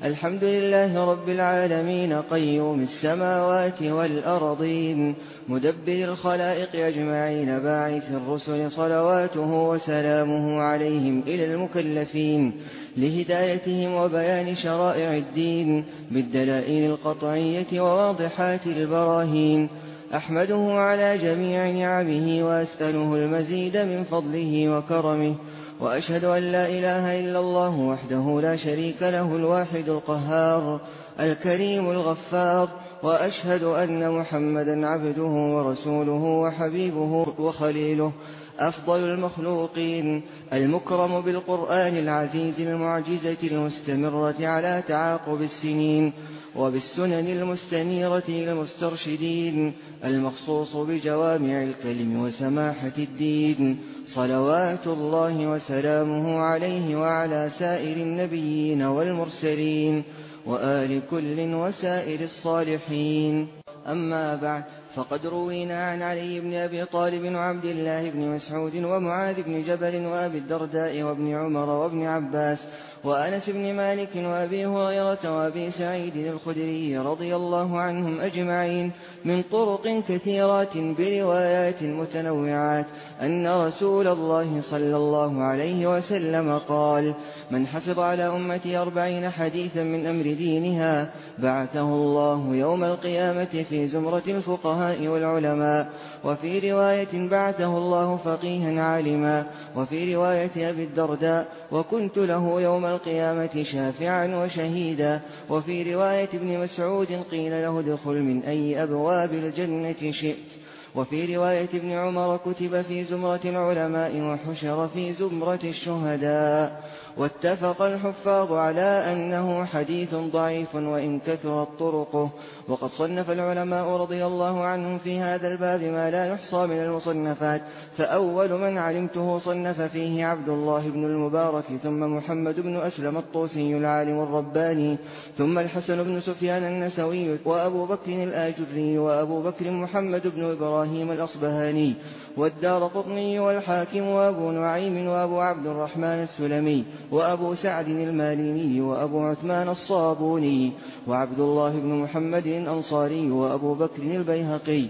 الحمد لله رب العالمين قيوم السماوات والأرضين مدبر الخلائق أجمعين باعث الرسل صلواته وسلامه عليهم إلى المكلفين لهدايتهم وبيان شرائع الدين بالدلائل القطعية وواضحات البراهين. أحمده على جميع نعمه وأسأله المزيد من فضله وكرمه، وأشهد أن لا إله إلا الله وحده لا شريك له الواحد القهار الكريم الغفار، وأشهد أن محمدا عبده ورسوله وحبيبه وخليله أفضل المخلوقين المكرم بالقرآن العزيز المعجزة المستمرة على تعاقب السنين وبالسنن المستنيرة للمسترشدين المخصوص بجوامع الكلم وسماحة الدين، صلوات الله وسلامه عليه وعلى سائر النبيين والمرسلين وآل كل وسائر الصالحين. أما بعد، فقد روينا عن علي بن أبي طالب وعبد الله بن مسعود ومعاذ بن جبل وأبي الدرداء وابن عمر وابن عباس وأنس بن مالك وأبي هريرة وأبي سعيد الخدري رضي الله عنهم أجمعين من طرق كثيرات بروايات متنوعات أن رسول الله صلى الله عليه وسلم قال: من حفظ على أمتي 40 حديثا من أمر دينها بعثه الله يوم القيامة في زمرة الفقهاء والعلماء. وفي رواية: بعثه الله فقيها عالما. وفي رواية أبي الدرداء: وكنت له يوم القيامة شافعا وشهيدا. وفي رواية ابن مسعود: قيل له: ادخل من أي أبواب الجنة شئت. وفي رواية ابن عمر: كتب في زمرة العلماء وحشر في زمرة الشهداء. واتفق الحفاظ على أنه حديث ضعيف وإن كثرت طرقه. وقد صنف العلماء رضي الله عنهم في هذا الباب ما لا يحصى من المصنفات، فأول من علمته صنف فيه عبد الله بن المبارك، ثم محمد بن أسلم الطوسي العالم الرباني، ثم الحسن بن سفيان النسوي، وأبو بكر الآجري، وأبو بكر محمد بن إبراهيم الأصبهاني، والدارقطني، والحاكم، وأبو نعيم، وأبو عبد الرحمن السلمي، وأبو سعد الماليني، وأبو عثمان الصابوني، وعبد الله بن محمد الأنصاري، وأبو بكر البيهقي،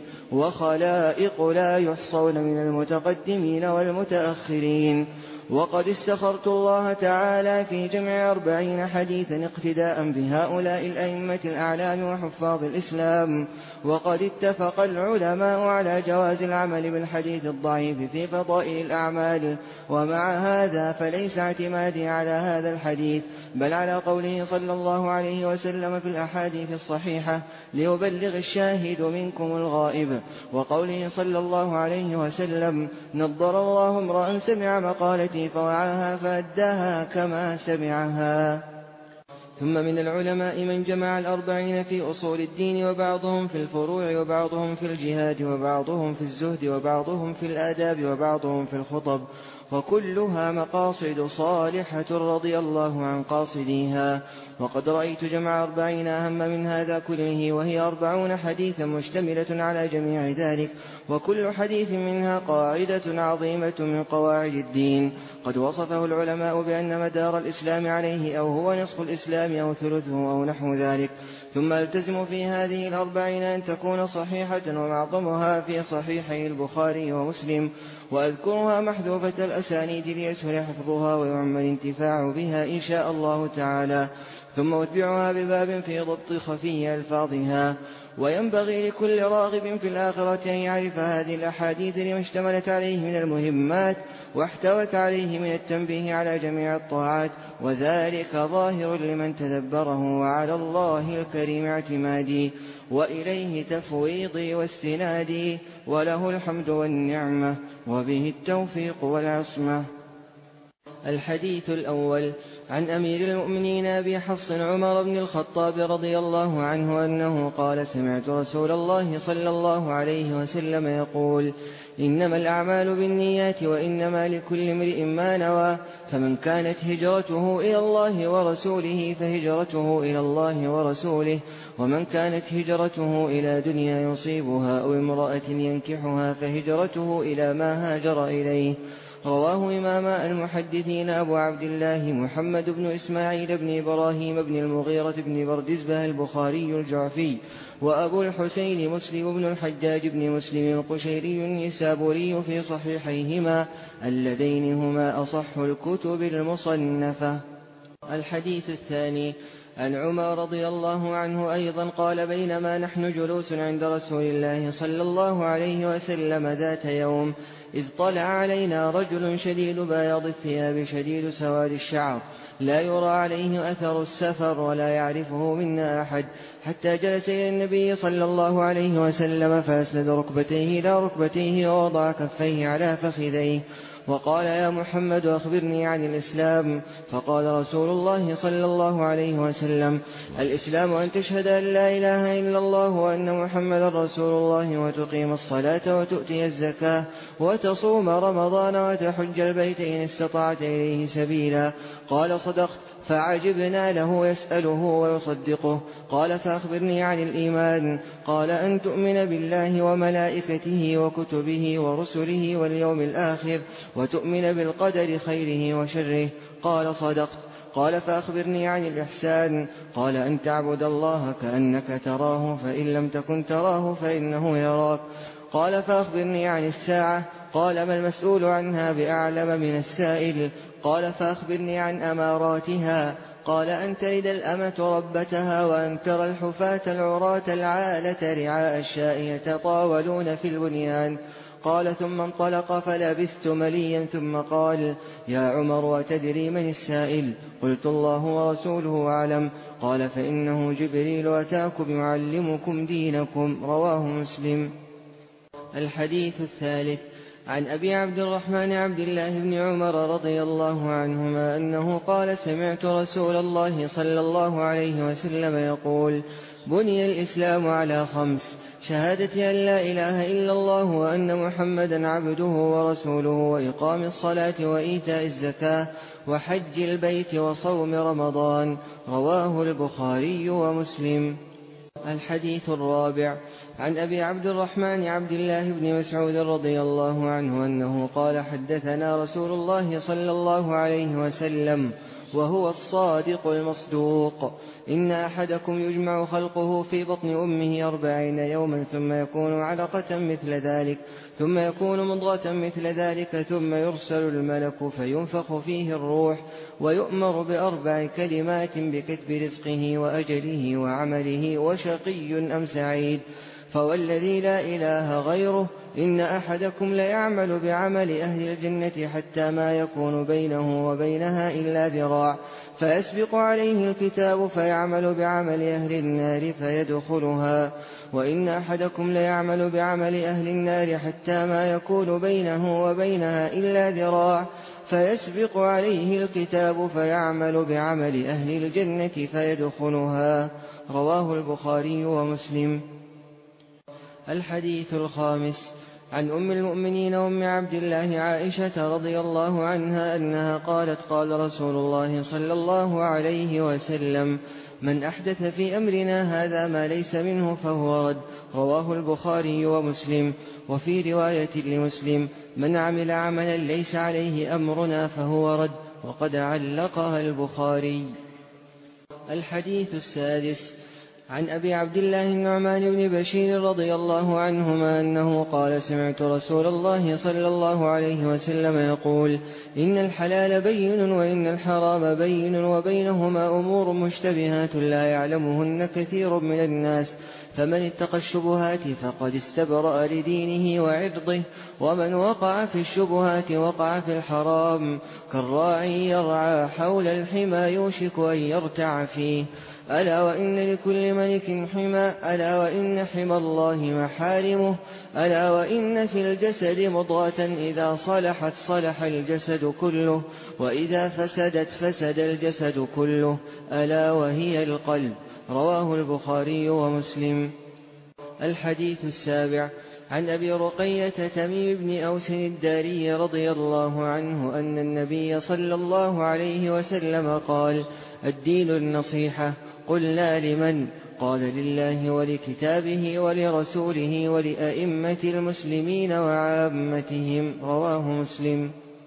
وخلائق لا يحصون من المتقدمين والمتأخرين. وقد استخرت الله تعالى في جمع 40 حديثا اقتداء بهؤلاء الأئمة الأعلام وحفاظ الإسلام. وقد اتفق العلماء على جواز العمل بالحديث الضعيف في فضائل الأعمال، ومع هذا فليس اعتمادي على هذا الحديث بل على قوله صلى الله عليه وسلم في الأحاديث الصحيحة: ليبلغ الشاهد منكم الغائب. وقوله صلى الله عليه وسلم: نضر الله امرأ سمع مقالتي فوعاها فأداها كما سمعها. ثم من العلماء من جمع 40 في أصول الدين، وبعضهم في الفروع، وبعضهم في الجهاد، وبعضهم في الزهد، وبعضهم في الآداب، وبعضهم في الخطب، وكلها مقاصد صالحة رضي الله عن قاصديها. وقد رأيت جمع 40 أهم من هذا كله، وهي 40 حديثا مشتملة على جميع ذلك، وكل حديث منها قاعدة عظيمة من قواعد الدين قد وصفه العلماء بأن مدار الإسلام عليه أو هو نصف الإسلام أو ثلثه أو نحو ذلك. ثم التزم في هذه 40 أن تكون صحيحة، ومعظمها في صحيحي البخاري ومسلم، وأذكرها محذوفة الأسانيد ليسهل حفظها ويعم الانتفاع بها إن شاء الله تعالى. ثم أتبعها بباب في ضبط خفي ألفاظها. وينبغي لكل راغب في الآخرة أن يعرف هذه الأحاديث لما اشتملت عليه من المهمات واحتوت عليه من التنبيه على جميع الطاعات، وذلك ظاهر لمن تدبره، وعلى الله الكريم اعتمادي، وإليه تفويضي واستنادي، وله الحمد والنعمة، وبه التوفيق والعصمة. الحديث الأول: عن أمير المؤمنين أبي حفص عمر بن الخطاب رضي الله عنه أنه قال: سمعت رسول الله صلى الله عليه وسلم يقول: إنما الأعمال بالنيات وإنما لكل امرئ ما نوى، فمن كانت هجرته إلى الله ورسوله فهجرته إلى الله ورسوله، ومن كانت هجرته إلى دنيا يصيبها أو امرأة ينكحها فهجرته إلى ما هاجر إليه. رواه إمام المحدثين أبو عبد الله محمد بن إسماعيل بن إبراهيم بن المغيرة بن بردزبة البخاري الجعفي، وأبو الحسين مسلم بن الحجاج بن مسلم القشيري النسابوري في صحيحيهما اللذين هما أصح الكتب المصنفة. الحديث الثاني عن عمر رضي الله عنه أيضا قال: بينما نحن جلوس عند رسول الله صلى الله عليه وسلم ذات يوم، إذ طلع علينا رجل شديد بياض الثياب شديد سواد الشعر، لا يرى عليه أثر السفر ولا يعرفه منا أحد، حتى جلس إلى النبي صلى الله عليه وسلم فأسند ركبتيه إلى ركبتيه ووضع كفيه على فخذيه وقال: يا محمد أخبرني عن الإسلام. فقال رسول الله صلى الله عليه وسلم: الإسلام أن تشهد أن لا إله إلا الله وأن محمدا رسول الله، وتقيم الصلاة وتؤتي الزكاة وتصوم رمضان وتحج البيت إن استطعت إليه سبيلا. قال: صدقت. فعجبنا له يسأله ويصدقه. قال: فأخبرني عن الإيمان. قال: أن تؤمن بالله وملائكته وكتبه ورسله واليوم الآخر، وتؤمن بالقدر خيره وشره. قال: صدقت. قال: فأخبرني عن الإحسان. قال: أن تعبد الله كأنك تراه، فإن لم تكن تراه فإنه يراك. قال: فأخبرني عن الساعة. قال: ما المسؤول عنها بأعلم من السائل. قال: فأخبرني عن أماراتها. قال: أن تلد الأمة ربتها، وأن ترى الحفاة العراة العالة رعاء الشاء يتطاولون في البنيان. قال: ثم انطلق فلبثت مليا، ثم قال: يا عمر، أتدري من السائل؟ قلت: الله ورسوله أعلم. قال: فإنه جبريل أتاكم يعلمكم دينكم. رواه مسلم. الحديث الثالث عن أبي عبد الرحمن عبد الله بن عمر رضي الله عنهما أنه قال: سمعت رسول الله صلى الله عليه وسلم يقول: بني الإسلام على 5: شهادة أن لا إله إلا الله وأن محمدا عبده ورسوله، وإقام الصلاة وإيتاء الزكاة وحج البيت وصوم رمضان. رواه البخاري ومسلم. الحديث الرابع عن أبي عبد الرحمن عبد الله بن مسعود رضي الله عنه أنه قال: حدثنا رسول الله صلى الله عليه وسلم وهو الصادق المصدوق: إن أحدكم يجمع خلقه في بطن أمه 40 يوما، ثم يكون علقة مثل ذلك، ثم يكون مضغة مثل ذلك، ثم يرسل الملك فينفخ فيه الروح، ويؤمر ب4 كلمات: بكتب رزقه وأجله وعمله وشقي أم سعيد. فوالذي لا إله غيره إن أحدكم ليعمل بعمل أهل الجنة حتى ما يكون بينه وبينها إلا ذراع، فيسبق عليه الكتاب فيعمل بعمل أهل النار فيدخلها، وإن أحدكم ليعمل بعمل أهل النار حتى ما يكون بينه وبينها إلا ذراع، فيسبق عليه الكتاب فيعمل بعمل أهل الجنة فيدخلها. رواه البخاري ومسلم. الحديث الخامس عن أم المؤمنين أم عبد الله عائشة رضي الله عنها أنها قالت: قال رسول الله صلى الله عليه وسلم: من أحدث في أمرنا هذا ما ليس منه فهو رد. رواه البخاري ومسلم. وفي رواية لمسلم: من عمل عملا ليس عليه أمرنا فهو رد. وقد علقها البخاري. الحديث السادس عن أبي عبد الله النعمان بن بشير رضي الله عنهما أنه قال: سمعت رسول الله صلى الله عليه وسلم يقول: إن الحلال بين وإن الحرام بين، وبينهما أمور مشتبهات لا يعلمهن كثير من الناس، فمن اتقى الشبهات فقد استبرأ لدينه وعرضه، ومن وقع في الشبهات وقع في الحرام، كالراعي يرعى حول الحمى يوشك أن يرتع فيه. ألا وإن لكل ملك حمى، ألا وإن حمى الله محارمه، ألا وإن في الجسد مضغة إذا صلحت صلح الجسد كله، وإذا فسدت فسد الجسد كله، ألا وهي القلب. رواه البخاري ومسلم. الحديث السابع عن أبي رقية تميم بن أوس الداري رضي الله عنه أن النبي صلى الله عليه وسلم قال: الدين النصيحة. قلنا: لمن؟ قال: لله ولكتابه ولرسوله ولأئمة المسلمين وعامتهم. رواه مسلم.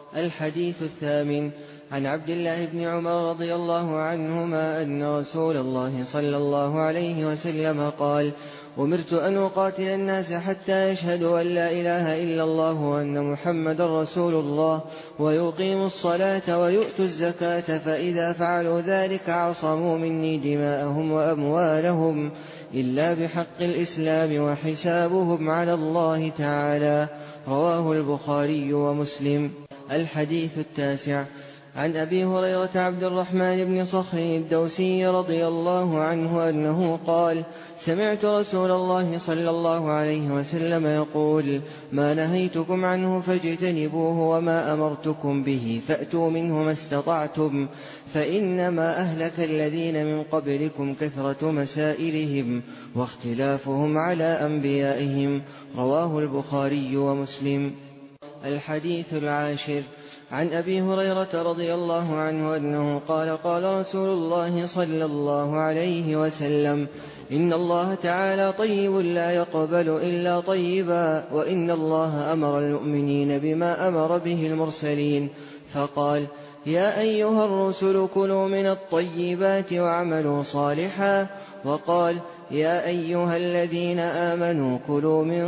الحديث الثامن عن عبد الله بن عمر رضي الله عنهما أن رسول الله صلى الله عليه وسلم قال: أمرت أن أقاتل الناس حتى يشهدوا أن لا إله إلا الله وأن محمد رسول الله ويقيموا الصلاة ويؤتوا الزكاة، فإذا فعلوا ذلك عصموا مني دماءهم وأموالهم إلا بحق الإسلام وحسابهم على الله تعالى. رواه البخاري ومسلم. الحديث التاسع عن أبي هريرة عبد الرحمن بن صخر الدوسي رضي الله عنه أنه قال: سمعت رسول الله صلى الله عليه وسلم يقول: ما نهيتكم عنه فاجتنبوه وما أمرتكم به فأتوا منه ما استطعتم، فإنما أهلك الذين من قبلكم كثرة مسائلهم واختلافهم على أنبيائهم. رواه البخاري ومسلم. الحديث العاشر عن أبي هريرة رضي الله عنه أنه قال: قال رسول الله صلى الله عليه وسلم: إن الله تعالى طيب لا يقبل إلا طيبا، وإن الله أمر المؤمنين بما أمر به المرسلين، فقال: يا أيها الرسل كلوا من الطيبات واعملوا صالحا، وقال: يا أيها الذين آمنوا كلوا من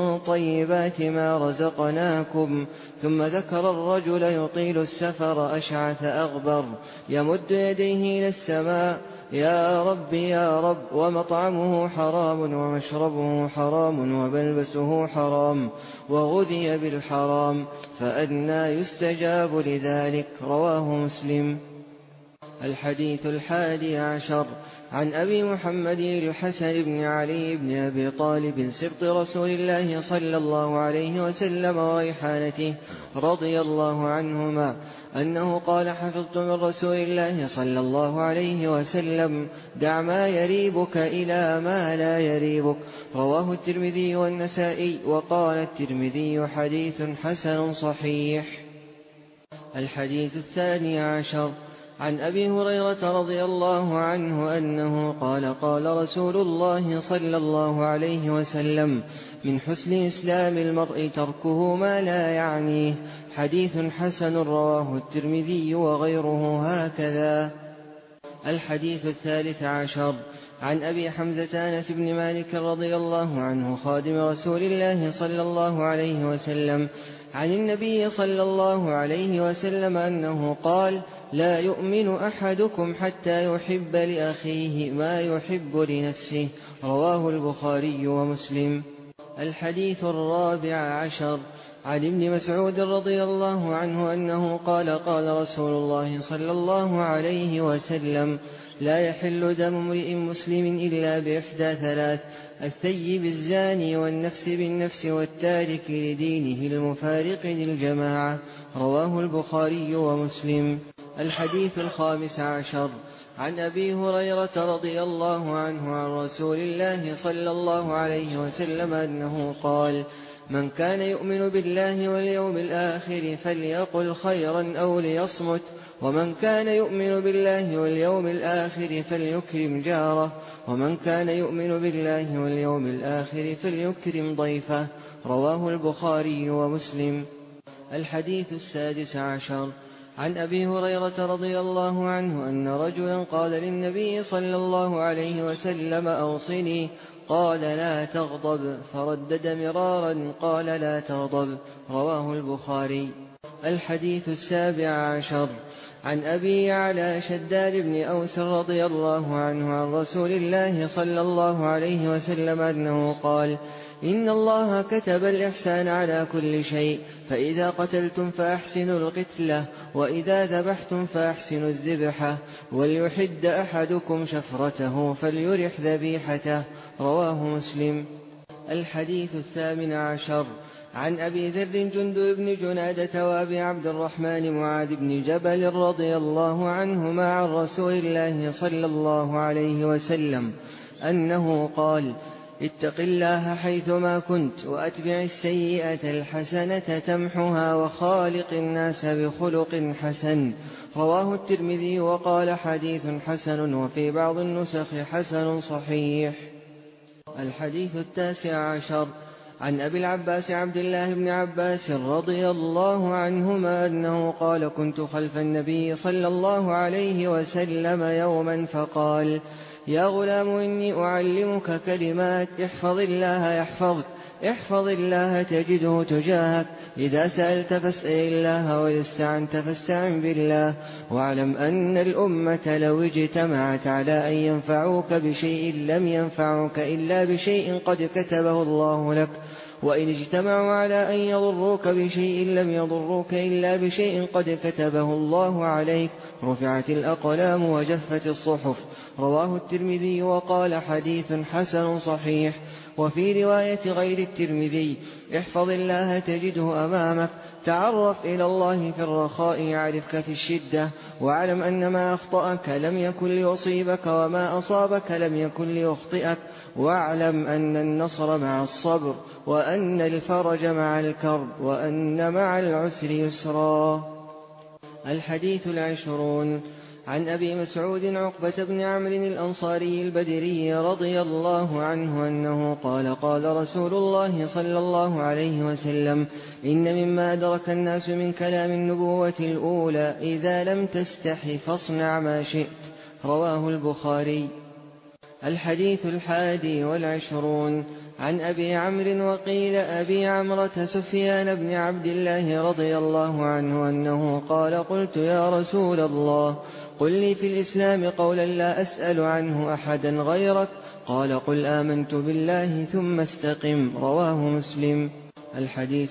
طيبات ما رزقناكم. ثم ذكر الرجل يطيل السفر أشعث أغبر يمد يديه إلى السماء: يا رب يا رب، ومطعمه حرام ومشربه حرام وملبسه حرام وغذي بالحرام، فأنى يستجاب لذلك. رواه مسلم. الحديث الحادي عشر عن أبي محمد الحسن بن علي بن أبي طالب سبط رسول الله صلى الله عليه وسلم وريحانته رضي الله عنهما أنه قال: حفظت من رسول الله صلى الله عليه وسلم: دع ما يريبك إلى ما لا يريبك. رواه الترمذي والنسائي، وقال الترمذي: حديث حسن صحيح. الحديث الثاني عشر عن أبي هريرة رضي الله عنه أنه قال: قال رسول الله صلى الله عليه وسلم: من حسن إسلام المرء تركه ما لا يعنيه. حديث حسن. رواه الترمذي وغيره هكذا. الحديث الثالث عشر عن أبي حمزة أنس بن مالك رضي الله عنه خادم رسول الله صلى الله عليه وسلم عن النبي صلى الله عليه وسلم أنه قال: لا يؤمن أحدكم حتى يحب لأخيه ما يحب لنفسه. رواه البخاري ومسلم. الحديث الرابع عشر عن ابن مسعود رضي الله عنه أنه قال: قال رسول الله صلى الله عليه وسلم: لا يحل دم امرئ مسلم إلا بإحدى ثلاث: الثيب الزاني والنفس بالنفس والتارك لدينه المفارق للجماعة. رواه البخاري ومسلم. الحديث الخامس عشر عن أبي هريرة رضي الله عنه عن رسول الله صلى الله عليه وسلم أنه قال: من كان يؤمن بالله واليوم الآخر فليقل خيرا أو ليصمت، ومن كان يؤمن بالله واليوم الآخر فليكرم جاره، ومن كان يؤمن بالله واليوم الآخر فليكرم ضيفه. رواه البخاري ومسلم. الحديث السادس عشر عن أبي هريرة رضي الله عنه أن رجلا قال للنبي صلى الله عليه وسلم: أوصني. قال: لا تغضب. فردد مرارا: قال: لا تغضب. رواه البخاري. الحديث السابع عشر عن أبي يعلى شداد بن أوس رضي الله عنه عن رسول الله صلى الله عليه وسلم أنه قال: إن الله كتب الإحسان على كل شيء، فإذا قتلتم فأحسنوا القتلة، وإذا ذبحتم فأحسنوا الذبحة، وليحد أحدكم شفرته فليرح ذبيحته. رواه مسلم. الحديث الثامن عشر عن أبي ذر جندب بن جنادة وأبي عبد الرحمن معاذ بن جبل رضي الله عنهما عن رسول الله صلى الله عليه وسلم أنه قال: اتق الله حيثما كنت، وأتبع السيئة الحسنة تمحها، وخالق الناس بخلق حسن. رواه الترمذي، وقال: حديث حسن، وفي بعض النسخ حسن صحيح. الحديث التاسع عشر عن أبي العباس عبد الله بن عباس رضي الله عنهما أنه قال: كنت خلف النبي صلى الله عليه وسلم يوما فقال: يا غلام إني أعلمك كلمات، احفظ الله يحفظك، احفظ الله تجده تجاهك، إذا سألت فاسأل الله، وإذا استعنت فاستعن بالله، واعلم أن الأمة لو اجتمعت على أن ينفعوك بشيء لم ينفعوك إلا بشيء قد كتبه الله لك، وإن اجتمعوا على أن يضروك بشيء لم يضروك إلا بشيء قد كتبه الله عليك، رفعت الأقلام وجفت الصحف. رواه الترمذي وقال: حديث حسن صحيح. وفي رواية غير الترمذي: احفظ الله تجده أمامك، تعرف إلى الله في الرخاء يعرفك في الشدة، واعلم أن ما أخطأك لم يكن ليصيبك، وما أصابك لم يكن ليخطئك، واعلم أن النصر مع الصبر، وأن الفرج مع الكرب، وأن مع العسر يسرا. الحديث 20 عن أبي مسعود عقبة بن عمرو الأنصاري البدري رضي الله عنه أنه قال: قال رسول الله صلى الله عليه وسلم: إن مما أدرك الناس من كلام النبوة الأولى: إذا لم تستح فاصنع ما شئت. رواه البخاري. الحديث 21 عن أبي عمرو وقيل أبي عمرة سفيان بن عبد الله رضي الله عنه أنه قال: قلت: يا رسول الله، قل لي في الإسلام قولا لا أسأل عنه أحدا غيرك. قال: قل آمنت بالله ثم استقم. رواه مسلم. الحديث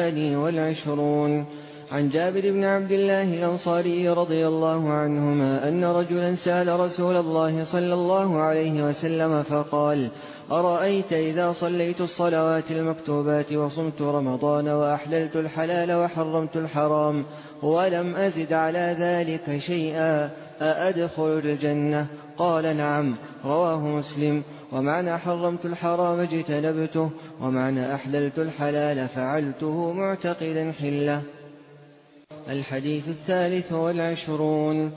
22 عن جابر بن عبد الله الأنصاري رضي الله عنهما أن رجلا سأل رسول الله صلى الله عليه وسلم فقال: أرأيت إذا صليت الصلوات المكتوبات وصمت رمضان وأحللت الحلال وحرمت الحرام ولم أزد على ذلك شيئا أأدخل الجنة؟ قال: نعم. رواه مسلم. ومعنى حرمت الحرام اجتنبته، ومعنى أحللت الحلال فعلته معتقدا حله. الحديث 23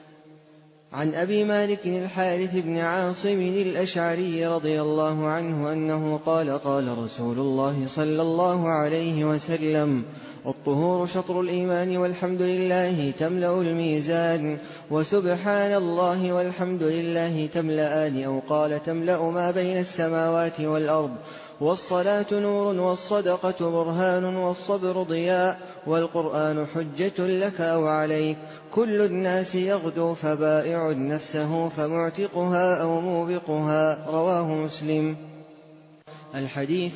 عن أبي مالك الحارث بن عاصم الأشعري رضي الله عنه أنه قال: قال رسول الله صلى الله عليه وسلم: الطهور شطر الإيمان، والحمد لله تملأ الميزان، وسبحان الله والحمد لله تملأان، أو قال: تملأ ما بين السماوات والأرض. والصلاة نور، والصدقة برهان، والصبر ضياء، والقرآن حجة لك أو عليك. كل الناس يغدو فبائع نفسه فمعتقها أو موبقها. رواه مسلم. الحديث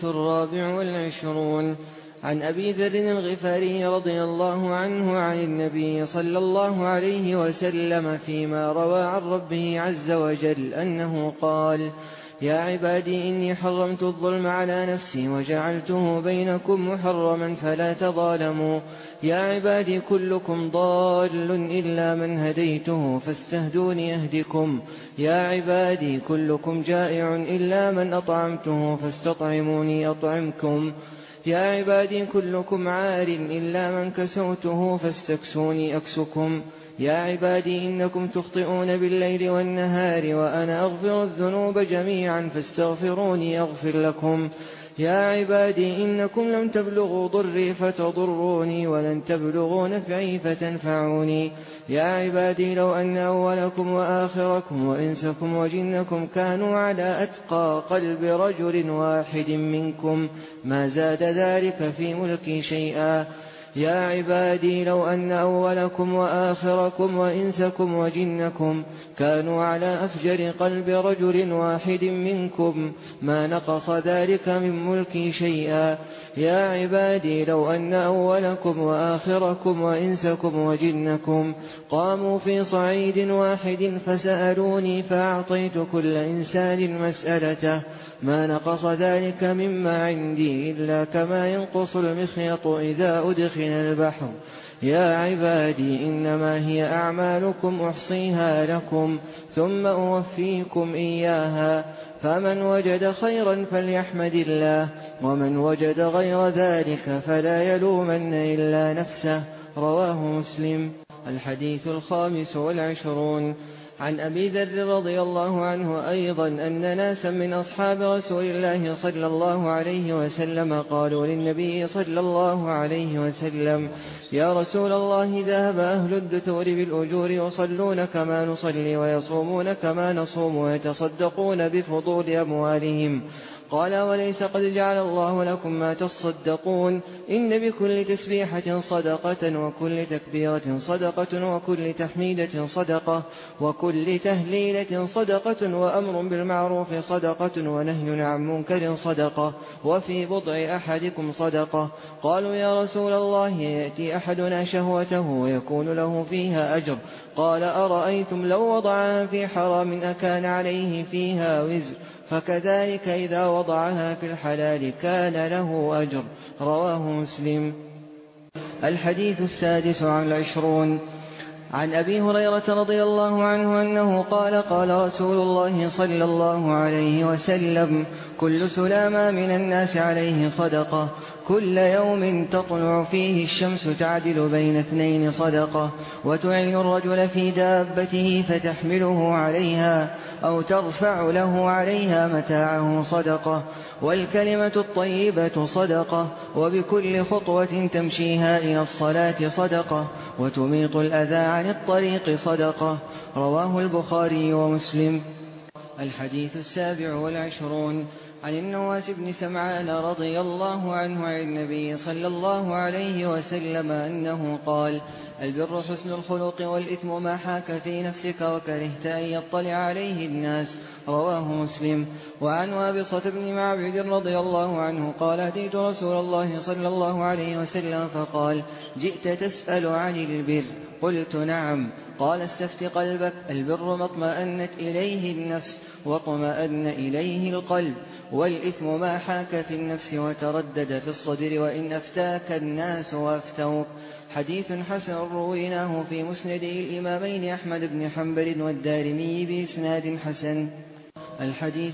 24 عن أبي ذر الغفاري رضي الله عنه عن النبي صلى الله عليه وسلم فيما روى عن ربه عز وجل أنه قال: يا عبادي إني حرمت الظلم على نفسي وجعلته بينكم محرما فلا تظالموا. يا عبادي كلكم ضال إلا من هديته فاستهدوني أهدكم. يا عبادي كلكم جائع إلا من أطعمته فاستطعموني أطعمكم. يا عبادي كلكم عار إلا من كسوته فاستكسوني أكسكم. يا عبادي إنكم تخطئون بالليل والنهار وأنا أغفر الذنوب جميعا فاستغفروني أغفر لكم. يا عبادي إنكم لم تبلغوا ضري فتضروني ولن تبلغوا نفعي فتنفعوني. يا عبادي لو أن أولكم وآخركم وإنسكم وجنكم كانوا على أتقى قلب رجل واحد منكم ما زاد ذلك في ملكي شيئا. يا عبادي لو أن أولكم وآخركم وإنسكم وجنكم كانوا على أفجر قلب رجل واحد منكم ما نقص ذلك من ملكي شيئا. يا عبادي لو أن أولكم وآخركم وإنسكم وجنكم قاموا في صعيد واحد فسألوني فأعطيت كل إنسان مسألته ما نقص ذلك مما عندي إلا كما ينقص المخيط إذا أدخل البحر. يا عبادي إنما هي أعمالكم أحصيها لكم ثم أوفيكم إياها، فمن وجد خيرا فليحمد الله، ومن وجد غير ذلك فلا يلومن إلا نفسه. رواه مسلم. الحديث 25 عن أبي ذر رضي الله عنه أيضا أن ناسا من أصحاب رسول الله صلى الله عليه وسلم قالوا للنبي صلى الله عليه وسلم: يا رسول الله، ذهب أهل الدثور بالأجور يصلون كما نصلي ويصومون كما نصوم ويتصدقون بفضول أموالهم. قال: وليس قد جعل الله لكم ما تصدقون؟ إن بكل تسبيحة صدقة، وكل تكبيرة صدقة، وكل تحميدة صدقة، وكل تهليلة صدقة، وأمر بالمعروف صدقة، ونهي عن منكر صدقة، وفي بضع أحدكم صدقة. قالوا: يا رسول الله، يأتي أحدنا شهوته ويكون له فيها أجر. قال: أرأيتم لو وضعها في حرام أكان عليه فيها وزر؟ فكذلك إذا وضعها في الحلال كان له أجر. رواه مسلم. الحديث 26. عن أبي هريرة رضي الله عنه أنه قال: قال رسول الله صلى الله عليه وسلم: كل سلامة من الناس عليه صدقة، كل يوم تطلع فيه الشمس تعدل بين اثنين صدقة، وتعين الرجل في دابته فتحمله عليها أو ترفع له عليها متاعه صدقة، والكلمة الطيبة صدقة، وبكل خطوة تمشيها إلى الصلاة صدقة، وتميط الأذى عن الطريق صدقة. رواه البخاري ومسلم. الحديث 27. عن النواس بن سمعان رضي الله عنه عن النبي صلى الله عليه وسلم أنه قال: البر حسن الخلق، والإثم ما حاك في نفسك وكرهت أن يطلع عليه الناس. رواه مسلم. وعن وابصة بن معبد رضي الله عنه قال: أتيت رسول الله صلى الله عليه وسلم فقال: جئت تسأل عن البر؟ قلت: نعم. قال: استفت قلبك، البر ما اطمأنت إليه النفس واطمأن إليه القلب، والإثم ما حاك في النفس وتردد في الصدر، وإن أفتاك الناس وأفتوك. حديث حسن رويناه في مسند الإمامين أحمد بن حنبل والدارمي بإسناد حسن. الحديث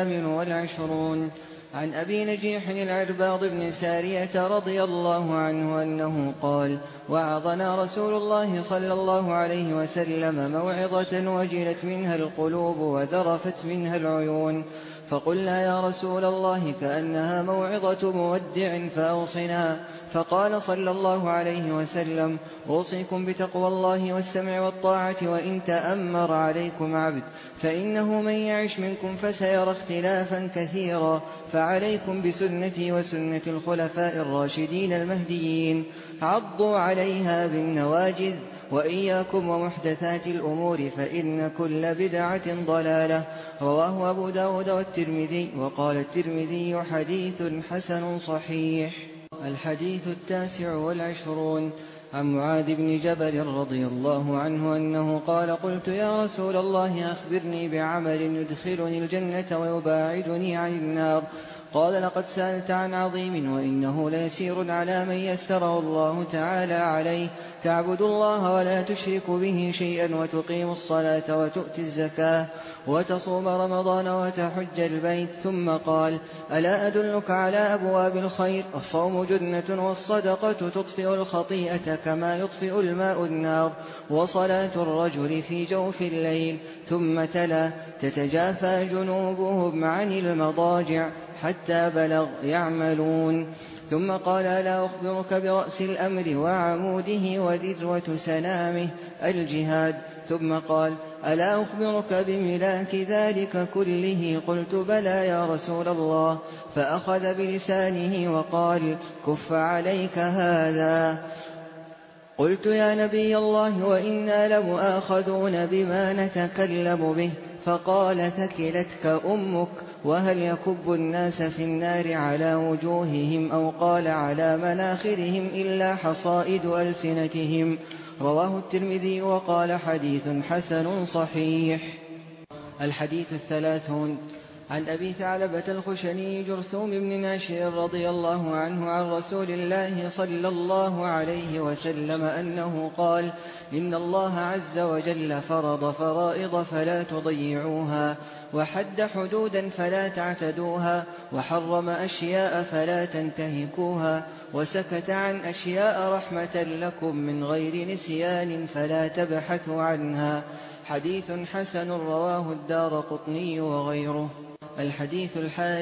28. عن أبي نجيح العرباض بن سارية رضي الله عنه أنه قال: وعظنا رسول الله صلى الله عليه وسلم موعظة وجلت منها القلوب وذرفت منها العيون، فقلنا: يا رسول الله، كأنها موعظة مودع فأوصنا. فقال صلى الله عليه وسلم: أوصيكم بتقوى الله والسمع والطاعة وإن تأمر عليكم عبد، فإنه من يعش منكم فسيرى اختلافا كثيرا، فعليكم بسنتي وسنة الخلفاء الراشدين المهديين، عضوا عليها بالنواجذ، وإياكم ومحدثات الأمور، فإن كل بدعة ضلالة. رواه أبو داود والترمذي. وقال الترمذي: حديث حسن صحيح. الحديث 29. عن معاذ بن جبل رضي الله عنه أنه قال: قلت: يا رسول الله، أخبرني بعمل يدخلني الجنة ويباعدني عن النار. قال: لقد سألت عن عظيم، وإنه ليسير على من يسره الله تعالى عليه: تعبد الله ولا تشرك به شيئا، وتقيم الصلاة وتؤتي الزكاة وتصوم رمضان وتحج البيت. ثم قال: ألا أدلك على أبواب الخير؟ الصوم جنة، والصدقة تطفئ الخطيئة كما يطفئ الماء النار، وصلاة الرجل في جوف الليل. ثم تلا: تتجافى جنوبهم عن المضاجع حتى بلغ يعملون. ثم قال: ألا أخبرك برأس الأمر وعموده وذروة سنامه؟ الجهاد. ثم قال: ألا أخبرك بملاك ذلك كله؟ قلت: بلى يا رسول الله. فأخذ بلسانه وقال: كف عليك هذا. قلت: يا نبي الله، وإنا لمؤاخذون بما نتكلم به. فقال: ثكلتك أمك. وهل يكب الناس في النار على وجوههم، أو قال على مناخرهم، إلا حصائد ألسنتهم؟ رواه الترمذي وقال: حديث حسن صحيح. الحديث 30. عن أبي ثعلبة الخشني جرثوم بن ناشر رضي الله عنه عن رسول الله صلى الله عليه وسلم أنه قال: إن الله عز وجل فرض فرائض فلا تضيعوها، وحد حدودا فلا تعتدوها، وحرم أشياء فلا تنتهكوها، وسكت عن أشياء رحمة لكم من غير نسيان فلا تبحثوا عنها. حديث حسن رواه الدارقطني وغيره. الحديث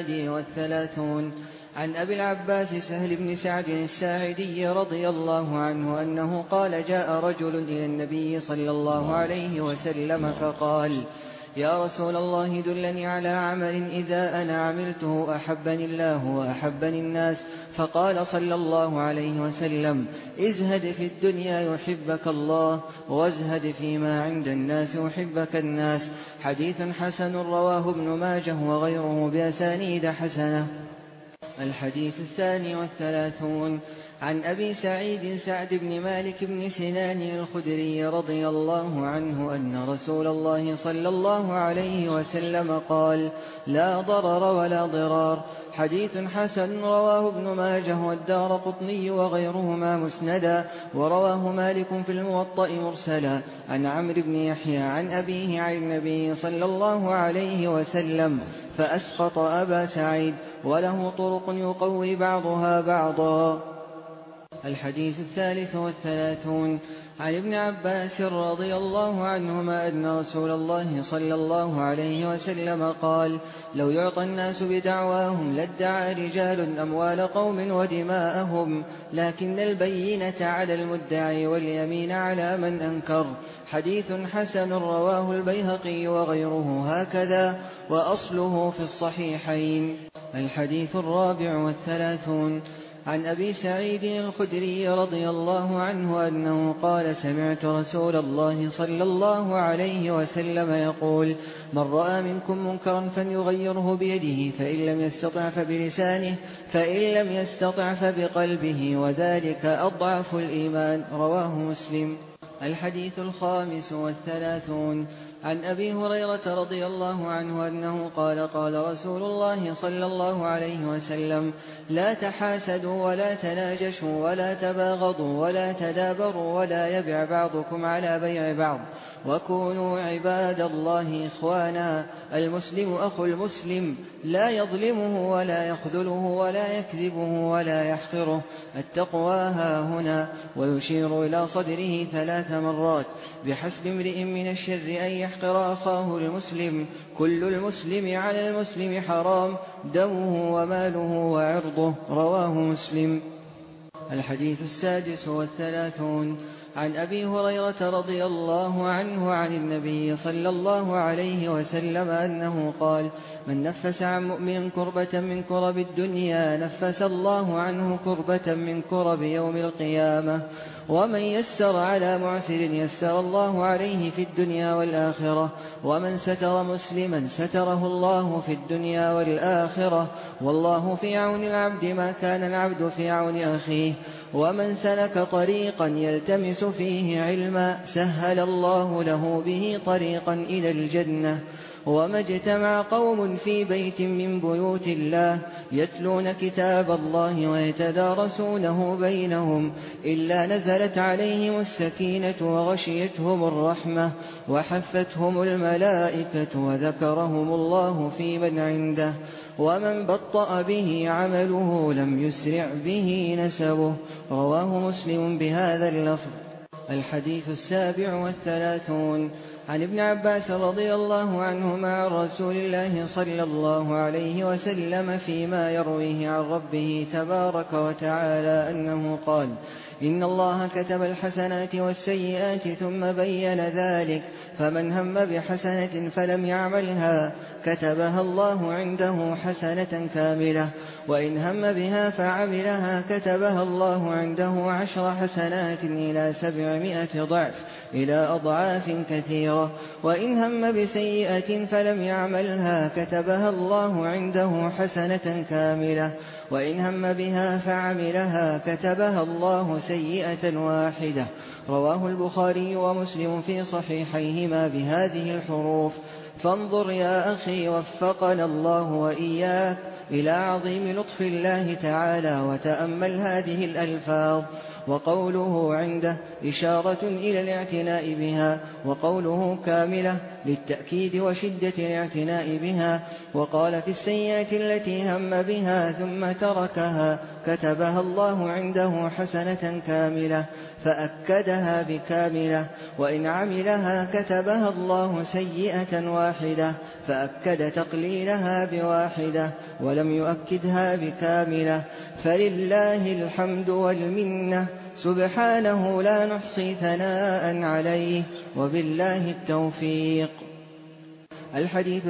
31 عن أبي العباس سهل بن سعد الساعدي رضي الله عنه أنه قال: جاء رجل إلى النبي صلى الله عليه وسلم فقال: يا رسول الله دلني على عمل إذا أنا عملته أحبني الله وأحبني الناس. فقال صلى الله عليه وسلم: ازهد في الدنيا يحبك الله، وازهد فيما عند الناس يحبك الناس. حديث حسن رواه ابن ماجه وغيره بأسانيد حسنة. الحديث 32 عن أبي سعيد سعد بن مالك بن سنان الخدري رضي الله عنه أن رسول الله صلى الله عليه وسلم قال: لا ضرر ولا ضرار. حديث حسن رواه ابن ماجه والدارقطني وغيرهما مسندا، ورواه مالك في الموطأ مرسلا عن عمرو بن يحيى عن أبيه عن النبي صلى الله عليه وسلم فأسقط أبا سعيد، وله طرق يقوي بعضها بعضا. الحديث 33 عن ابن عباس رضي الله عنهما أن رسول الله صلى الله عليه وسلم قال: لو يعطى الناس بدعواهم لادعى رجال أموال قوم ودماءهم، لكن البينة على المدعي واليمين على من أنكر. حديث حسن رواه البيهقي وغيره هكذا، وأصله في الصحيحين. الحديث 34 عن أبي سعيد الخدري رضي الله عنه أنه قال: سمعت رسول الله صلى الله عليه وسلم يقول: من رأى منكم منكرا فليغيره بيده، فإن لم يستطع فبلسانه، فإن لم يستطع فبقلبه، وذلك أضعف الإيمان. رواه مسلم. الحديث 35 عن أبي هريرة رضي الله عنه أنه قال: قال رسول الله صلى الله عليه وسلم: لا تحاسدوا ولا تناجشوا ولا تباغضوا ولا تدابروا ولا يبع بعضكم على بيع بعض، وكونوا عباد الله إخوانا. المسلم أخو المسلم، لا يظلمه ولا يخذله ولا يكذبه ولا يحقره. التقوى هاهنا، ويشير إلى صدره 3 مرات. بحسب امرئ من الشر أن يحقر أخاه المسلم. كل المسلم على المسلم حرام، دمه وماله وعرضه. رواه مسلم. الحديث 36 عن أبي هريرة رضي الله عنه عن النبي صلى الله عليه وسلم أنه قال: من نفس عن مؤمن كربة من كرب الدنيا نفس الله عنه كربة من كرب يوم القيامة. ومن يسر على معسر يسر الله عليه في الدنيا والآخرة. ومن ستر مسلما ستره الله في الدنيا والآخرة. والله في عون العبد ما كان العبد في عون أخيه. ومن سلك طريقا يلتمس فيه علما سهل الله له به طريقا إلى الجنة. وما اجتمع قوم في بيت من بيوت الله يتلون كتاب الله ويتدارسونه بينهم إلا نزلت عليهم السكينة وغشيتهم الرحمة وحفتهم الملائكة وذكرهم الله في من عنده. ومن بطأ به عمله لم يسرع به نسبه. رواه مسلم بهذا اللفظ. الحديث 37 عن ابن عباس رضي الله عنهما عن رسول الله صلى الله عليه وسلم فيما يرويه عن ربه تبارك وتعالى أنه قال: إن الله كتب الحسنات والسيئات ثم بين ذلك، فمن هم بحسنة فلم يعملها كتبها الله عنده حسنة كاملة، وإن هم بها فعملها كتبها الله عنده 10 حسنات إلى 700 ضعف إلى أضعاف كثيرة. وإن هم بسيئة فلم يعملها كتبها الله عنده حسنة كاملة، وإن هم بها فعملها كتبها الله سيئة واحدة. رواه البخاري ومسلم في صحيحيهما بهذه الحروف. فانظر يا أخي وفقنا الله وإياك إلى عظيم لطف الله تعالى وتأمل هذه الألفاظ. وقوله عنده إشارة إلى الاعتناء بها، وقوله كاملة للتأكيد وشدة الاعتناء بها. وقال في السيئة التي هم بها ثم تركها كتبها الله عنده حسنة كاملة فأكدها بكاملة، وإن عملها كتبها الله سيئة واحدة فأكد تقليلها بواحدة ولم يؤكدها بكاملة. فلله الحمد والمنة سبحانه لا نحصي ثناء عليه، وبالله التوفيق. الحديث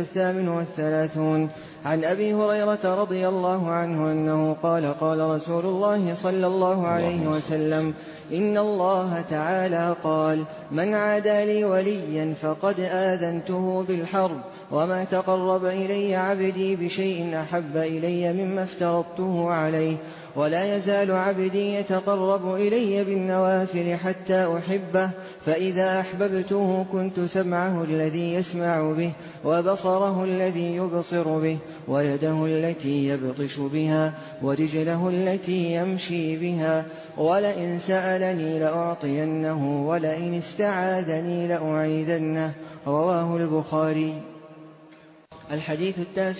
38 عن أبي هريرة رضي الله عنه أنه قال قال رسول الله صلى الله عليه وسلم: إن الله تعالى قال: من عادى لي وليا فقد آذنته بالحرب، وما تقرب إلي عبدي بشيء أحب إلي مما افترضته عليه، ولا يزال عبدي يتقرب إلي بالنوافل حتى أحبه، فإذا أحببته كنت سمعه الذي يسمع به، وبصره الذي يبصر به، ويده التي يبطش بها، ورجله التي يمشي بها، ولئن سألني لأعطينه، ولئن استعاذني لأعيذنه. رواه البخاري. الحديث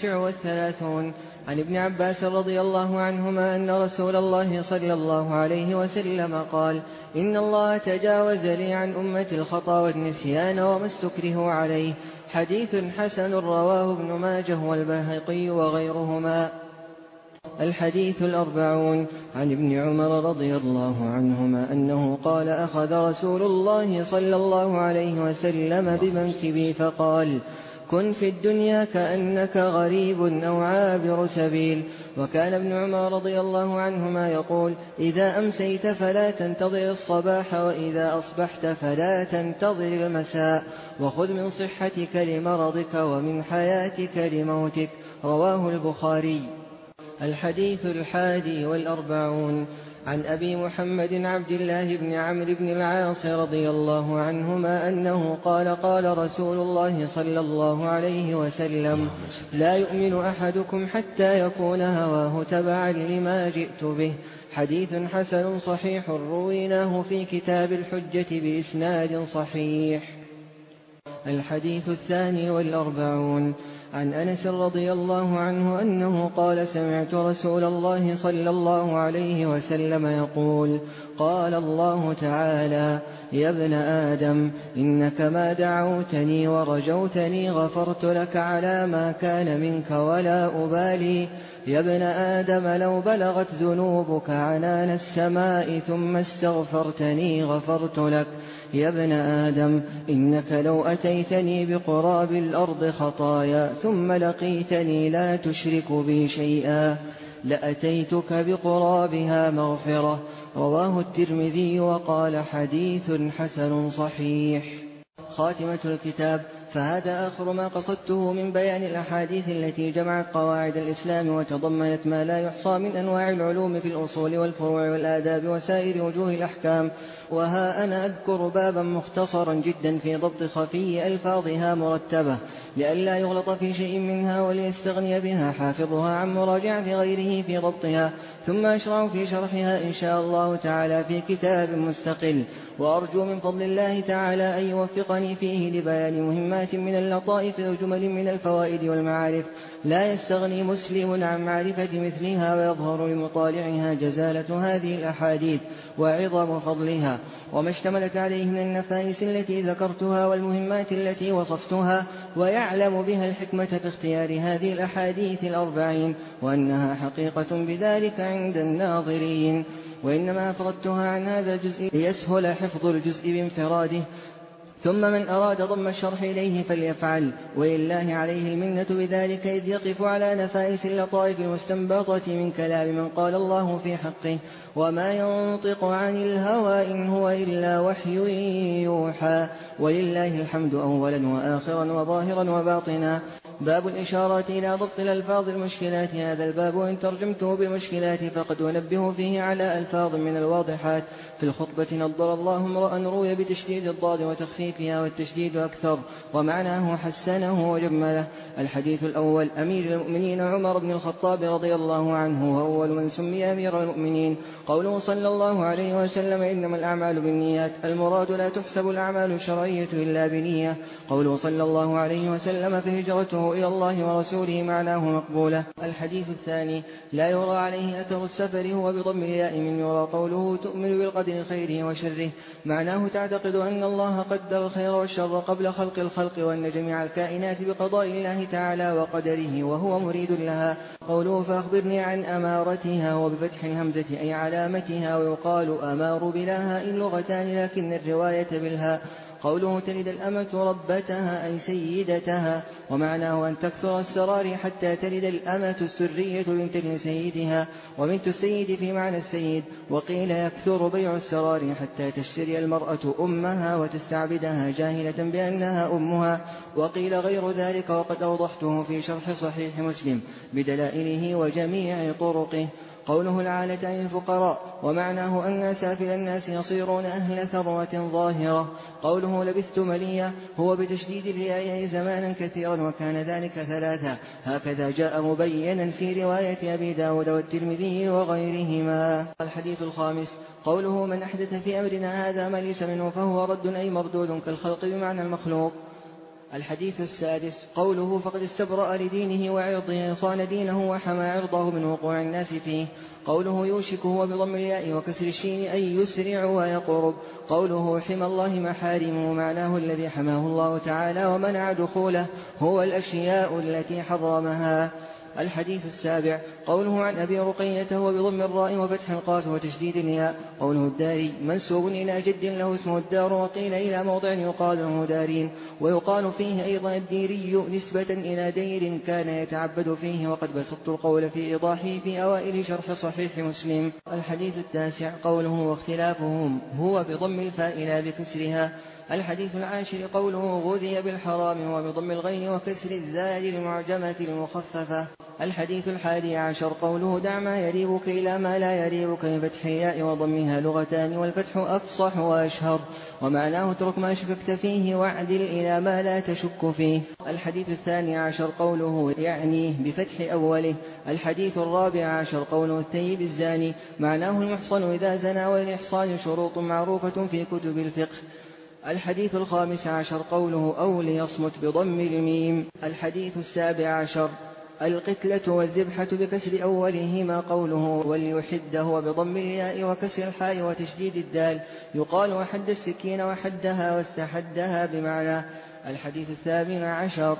39 عن ابن عباس رضي الله عنهما أن رسول الله صلى الله عليه وسلم قال: إن الله تجاوز لي عن أمتي الخطأ والنسيان وما استكرهوا عليه. حديث حسن رواه ابن ماجه والبيهقي وغيرهما. الحديث 40 عن ابن عمر رضي الله عنهما أنه قال: أخذ رسول الله صلى الله عليه وسلم بمنكبي فقال: كن في الدنيا كأنك غريب أو عابر سبيل. وكان ابن عمر رضي الله عنهما يقول: إذا أمسيت فلا تنتظر الصباح، وإذا أصبحت فلا تنتظر المساء، وخذ من صحتك لمرضك ومن حياتك لموتك. رواه البخاري. الحديث 41 عن أبي محمد عبد الله بن عمرو بن العاص رضي الله عنهما أنه قال: قال رسول الله صلى الله عليه وسلم: لا يؤمن أحدكم حتى يكون هواه تبعا لما جئت به. حديث حسن صحيح رويناه في كتاب الحجة بإسناد صحيح. الحديث 42 عن أنس رضي الله عنه أنه قال: سمعت رسول الله صلى الله عليه وسلم يقول: قال الله تعالى: يا ابن آدم إنك ما دعوتني ورجوتني غفرت لك على ما كان منك ولا أبالي. يا ابن آدم لو بلغت ذنوبك عنان السماء ثم استغفرتني غفرت لك. يا ابن آدم إنك لو أتيتني بقراب الأرض خطايا ثم لقيتني لا تشرك بي شيئا لأتيتك بقرابها مغفرة. رواه الترمذي وقال: حديث حسن صحيح. خاتمة الكتاب. فهذا آخر ما قصدته من بيان الأحاديث التي جمعت قواعد الإسلام وتضمنت ما لا يحصى من أنواع العلوم في الأصول والفروع والآداب وسائر وجوه الأحكام. وها أنا أذكر بابا مختصرا جدا في ضبط خفي ألفاظها مرتبة لئلا يغلط في شيء منها، وليستغني بها حافظها عن مراجعة غيره في ضبطها، ثم أشرع في شرحها إن شاء الله تعالى في كتاب مستقل. وأرجو من فضل الله تعالى أن يوفقني فيه لبيان مهمات من اللطائف وجمل من الفوائد والمعارف لا يستغني مسلم عن معرفة مثلها، ويظهر لمطالعها جزالة هذه الأحاديث وعظم فضلها وما اشتملت عليه من النفائس التي ذكرتها والمهمات التي وصفتها، ويعلم بها الحكمة في اختيار هذه الأحاديث 40 وأنها حقيقة بذلك عند الناظرين. وإنما أفردتها عن هذا الجزء ليسهل حفظ الجزء بانفراده، ثم من أراد ضم الشرح إليه فليفعل، ولله عليه المنة بذلك، إذ يقف على نفائس اللطائف المستنبطة من كلام من قال الله في حقه: وما ينطق عن الهوى إن هو إلا وحي يوحى. ولله الحمد أولا وآخرا وظاهرا وباطنا، باب الإشارات إلى ضبط الألفاظ المشكلات. هذا الباب إن ترجمته بالمشكلات فقد أنبه فيه على ألفاظ من الواضحات. في الخطبة نضر الله امرأ روي بتشديد الضاد وتخفيفها والتشديد أكثر، ومعناه حسنه وجمله. الحديث الأول: أمير المؤمنين عمر بن الخطاب رضي الله عنه، وأول من سمي أمير المؤمنين. قوله صلى الله عليه وسلم: إنما الأعمال بالنيات. المراد: لا تحسب الأعمال الشرعية إلا بنية. قوله صلى الله عليه وسلم: فهجرته إلى الله ورسوله معناه مقبولة. الحديث الثاني: لا يرى عليه أثر السفر، هو بضم الياء من يرى. قوله: تؤمن بالقدر خيره وشره، معناه تعتقد أن الله قدر الخير والشر قبل خلق الخلق، وأن جميع الكائنات بقضاء الله تعالى وقدره وهو مريد لها. قوله: فأخبرني عن أمارتها، وبفتح الهمزة أي علامتها، ويقال أمار بلا هاء لغتان لكن الرواية بالهاء. قوله: تلد الأمة ربتها أي سيدتها، ومعناه أن تكثر السرار حتى تلد الأمة السرية بنت لسيدها، وبنت السيد في معنى السيد. وقيل: يكثر بيع السرار حتى تشتري المرأة أمها وتستعبدها جاهلة بأنها أمها. وقيل غير ذلك، وقد أوضحته في شرح صحيح مسلم بدلائله وجميع طرقه. قوله: العالة أي الفقراء، ومعناه أن سافل الناس يصيرون أهل ثروة ظاهرة. قوله: لبثت مليا، هو بتشديد الياء أي زمانا كثيرا، وكان ذلك ثلاثة، هكذا جاء مبينا في رواية أبي داود والترمذي وغيرهما. الحديث الخامس: قوله: من أحدث في أمرنا هذا ما ليس منه فهو رد أي مردود كالخلق بمعنى المخلوق. الحديث السادس: قوله: فقد استبرأ لدينه وعرضه، صان دينه وحمى عرضه من وقوع الناس فيه. قوله: يوشك، هو بضم الياء وكسر الشين أي يسرع ويقرب. قوله: حمى الله محارمه، معناه الذي حماه الله تعالى ومنع دخوله، هو الأشياء التي حرمها. الحديث السابع: قوله: عن أبي رقية، هو بضم الراء وفتح القاف وتشديد الياء. قوله: الداري، منسوب إلى جد له اسمه الدار، وقيل إلى موضع يقال له دارين، ويقال فيه أيضا الديري نسبة إلى دير كان يتعبد فيه. وقد بسطت القول في إيضاحه في أوائل شرح صحيح مسلم. الحديث التاسع: قوله: واختلافهم، هو بضم الفاء لا بكسرها. الحديث العاشر: قوله: غذي بالحرام، وبضم الغين وكسر الذال المعجمة المخففة. الحديث الحادي عشر: قوله: دع ما يريبك إلى ما لا يريبك، بفتح الياء وضمها لغتان، والفتح أفصح وأشهر، ومعناه اترك ما شككت فيه واعدل إلى ما لا تشك فيه. الحديث الثاني عشر: قوله: يعني بفتح أوله. الحديث الرابع عشر: قوله: الثيب الزاني، معناه المحصن إذا زنى، والإحصان شروط معروفة في كتب الفقه. الحديث الخامس عشر: قوله: أو ليصمت بضم الميم. الحديث السابع عشر: القتلة والذبحة بكسر أولهما. قوله: وليحده، وبضم الياء وكسر الحاء وتشديد الدال، يقال: وحد السكين وحدها واستحدها بمعنى. الحديث الثامن عشر: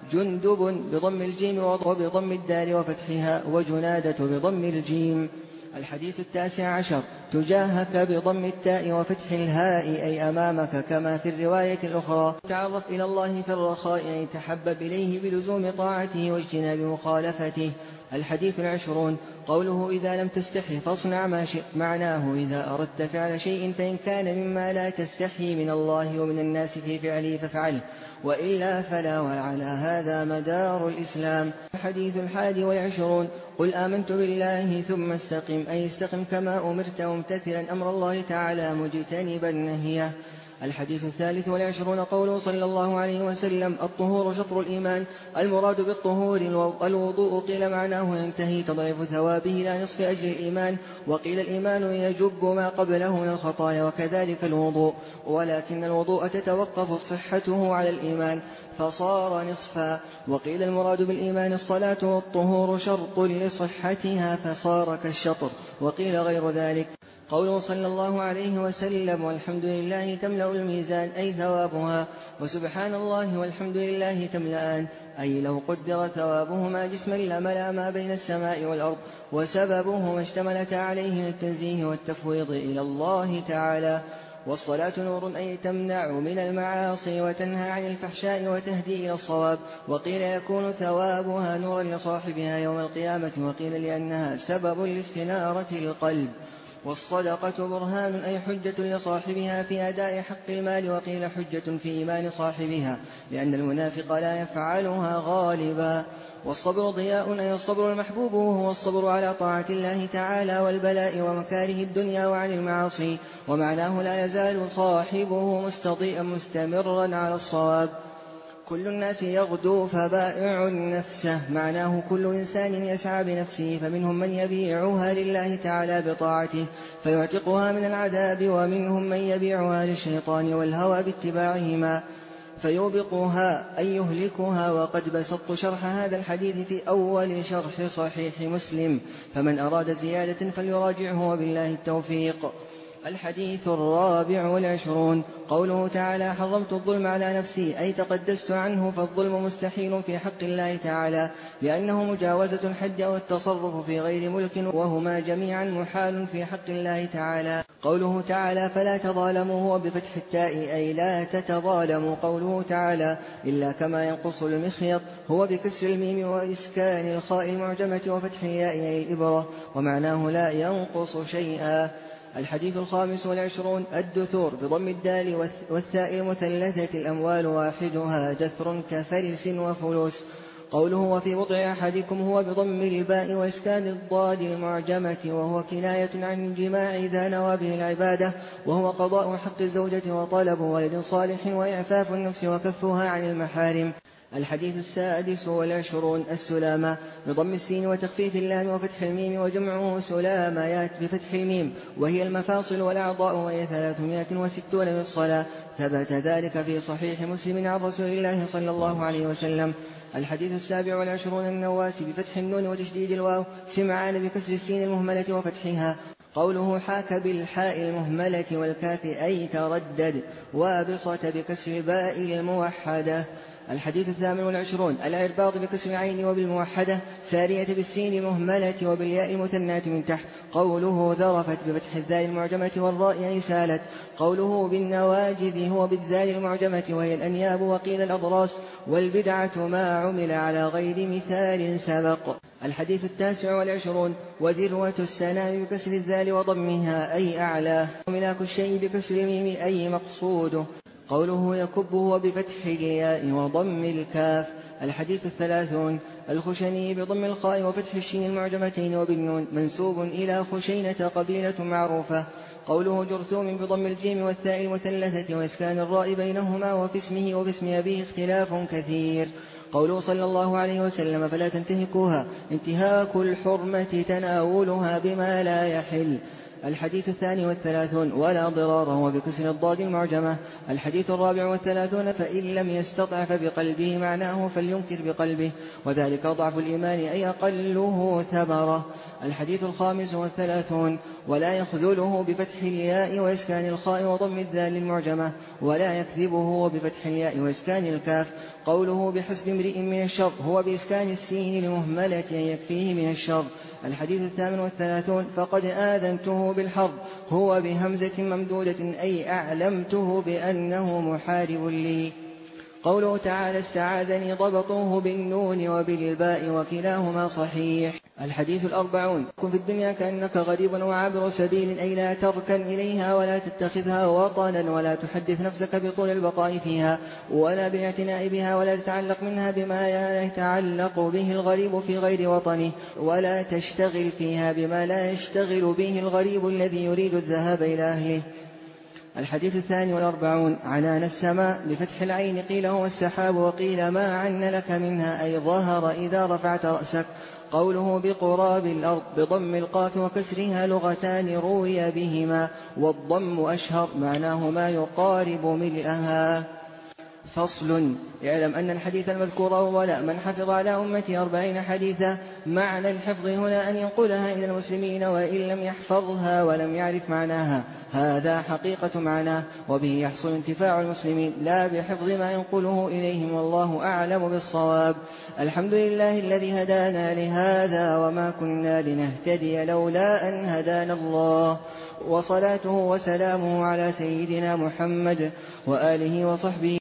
جندب بضم الجيم وبضم الدال وفتحها، وجنادة بضم الجيم. الحديث التاسع عشر: تجاهك بضم التاء وفتح الهاء أي أمامك، كما في الرواية الأخرى: تعرف إلى الله في الرخاء أي تحبب إليه بلزوم طاعته واجتناب مخالفته. الحديث العشرون: قوله: إذا لم تستحي فاصنع ما شئت، معناه إذا أردت فعل شيء فإن كان مما لا تستحي من الله ومن الناس في فعله فافعله، وإلا فلا، وعلى هذا مدار الإسلام. الحديث الحادي والعشرون: قل آمنت بالله ثم استقم، أي استقم كما أمرت ممتثلا أمر الله تعالى مجتنبا نهيه. الحديث الثالث والعشرون: قوله صلى الله عليه وسلم: الطهور شطر الإيمان. المراد بالطهور الوضوء، قيل معناه ينتهي تضعيف ثوابه إلى نصف أجر الإيمان، وقيل الإيمان يجب ما قبله من الخطايا، وكذلك الوضوء، ولكن الوضوء تتوقف صحته على الإيمان فصار نصفا. وقيل المراد بالإيمان الصلاة، والطهور شرط لصحتها فصار كالشطر، وقيل غير ذلك. قوله صلى الله عليه وسلم: والحمد لله تملأ الميزان، أي ثوابها، وسبحان الله والحمد لله تملأان، أي لو قدر ثوابهما جسما لملأ ما بين السماء والأرض، وسببه ما اشتملت عليه من التنزيه والتفويض إلى الله تعالى. والصلاة نور، أي تمنع من المعاصي وتنهى عن الفحشاء وتهدي إلى الصواب، وقيل يكون ثوابها نورا لصاحبها يوم القيامة، وقيل لأنها سبب لاستنارة القلب. والصدقة برهان أي حجة لصاحبها في أداء حق المال، وقيل حجة في إيمان صاحبها، لأن المنافق لا يفعلها غالبا. والصبر ضياء أي الصبر المحبوب، وهو الصبر على طاعة الله تعالى والبلاء ومكاره الدنيا وعن المعاصي، ومعناه لا يزال صاحبه مستضيئا مستمرا على الصواب. كل الناس يغدو فبائع نفسه، معناه كل إنسان يسعى بنفسه، فمنهم من يبيعها لله تعالى بطاعته فيعتقها من العذاب، ومنهم من يبيعها للشيطان والهوى باتباعهما فيوبقها أي يهلكها. وقد بسطت شرح هذا الحديث في أول شرح صحيح مسلم، فمن أراد زيادة فليراجعه، وبالله التوفيق. الحديث 24 قوله تعالى: حرمت الظلم على نفسي، أي تقدست عنه، فالظلم مستحيل في حق الله تعالى، لأنه مجاوزة الحد أو التصرف في غير ملك، وهما جميعا محال في حق الله تعالى. قوله تعالى: فلا تظالموا، هو بفتح التاء أي لا تتظالموا. قوله تعالى: إلا كما ينقص المخيط، هو بكسر الميم وإسكان الخاء المعجمة وفتح الياء أي الإبرة، ومعناه لا ينقص شيئا. الحديث 25 الدثور بضم الدال والثاء المثلثة الأموال واحدها دثر كفلس وفلوس. قوله: وفي بضع أحدكم، هو بضم الباء وإسكان الضاد المعجمة، وهو كناية عن الجماع إذا نوى به العبادة، وهو قضاء حق الزوجة وطلب ولد صالح وإعفاف النفس وكفها عن المحارم. الحديث 26 السلامة بضم السين وتخفيف اللام وفتح الميم، وجمعه سلاميات بفتح الميم، وهي المفاصل والأعضاء، وهي 360 مفصلا. ثبت ذلك في صحيح مسلم عن رسول الله صلى الله عليه وسلم. الحديث 27 النواس بفتح النون وتشديد الواو، سمعان بكسر السين المهملة وفتحها. قوله: حاك بالحاء المهملة والكاف أي تردد، وابصة بكسر الباء الموحدة. الحديث 28 العرباض بكسر العين وبالموحدة، سارية بالسين المهملة وبالياء المثناة من تحت. قوله: ذرفت بفتح الذال المعجمة والراء أي سالت. قوله: بالنواجذ، هو بالذال المعجمة وهي الأنياب، وقيل الأضراس. والبدعة ما عمل على غير مثال سبق. الحديث 29 وذروة السنام بكسر الذال وضمها أي أعلاه، وملاك الشيء بكسر الميم أي مقصوده. قوله: يكبه بفتح الياء وضم الكاف. الحديث 30 الخشني بضم الخاء وفتح الشين المعجمتين وبالنون، منسوب إلى خشينة قبيلة معروفة. قوله: جرثوم بضم الجيم والثاء المثلثة وإسكان الراء بينهما، وفي اسمه وفي اسم أبيه اختلاف كثير. قوله صلى الله عليه وسلم: فلا تنتهكوها، انتهاك الحرمة تناولها بما لا يحل. الحديث 32 ولا ضرار، هو بكسر الضاد المعجمة. الحديث 34 فإن لم يستطع فبقلبه، معناه فلينكر بقلبه، وذلك ضعف الإيمان أي أقله ثمرة. الحديث 35 ولا يخذله بفتح الياء وإسكان الخاء وضم الذال المعجمة، ولا يكذبه بفتح الياء وإسكان الكاف. قوله: بحسب امرئ من الشر، هو بإسكان السين المهملة أن يكفيه من الشر. الحديث 38 فقد آذنته بالحرب، هو بهمزة ممدودة أي أعلمته بأنه محارب لي. قوله تعالى: استعاذني، ضبطوه بالنون وبالباء وكلاهما صحيح. الحديث 40 كن في الدنيا كأنك غريب وعابر سبيل، أي لا تركن إليها ولا تتخذها وطنا، ولا تحدث نفسك بطول البقاء فيها ولا بالاعتناء بها، ولا تتعلق منها بما لا يتعلق به الغريب في غير وطنه، ولا تشتغل فيها بما لا يشتغل به الغريب الذي يريد الذهاب إلى أهله. الحديث 42 عنان السماء بفتح العين، قيل هو السحاب، وقيل ما عن لك منها أي ظهر إذا رفعت رأسك. قوله: بقراب الأرض بضم القاف وكسرها لغتان روي بهما، والضم أشهر، معناه ما يقارب ملئها. فصل. اعلم أن الحديث المذكور أولا من حفظ على أمتي 40 حديثا. معنى الحفظ هنا أن ينقلها إلى المسلمين، وإن لم يحفظها ولم يعرف معناها، هذا حقيقة معناه، وبه يحصل انتفاع المسلمين لا بحفظ ما ينقله إليهم، والله أعلم بالصواب. الحمد لله الذي هدانا لهذا، وما كنا لنهتدي لولا أن هدانا الله، وصلاته وسلامه على سيدنا محمد وآله وصحبه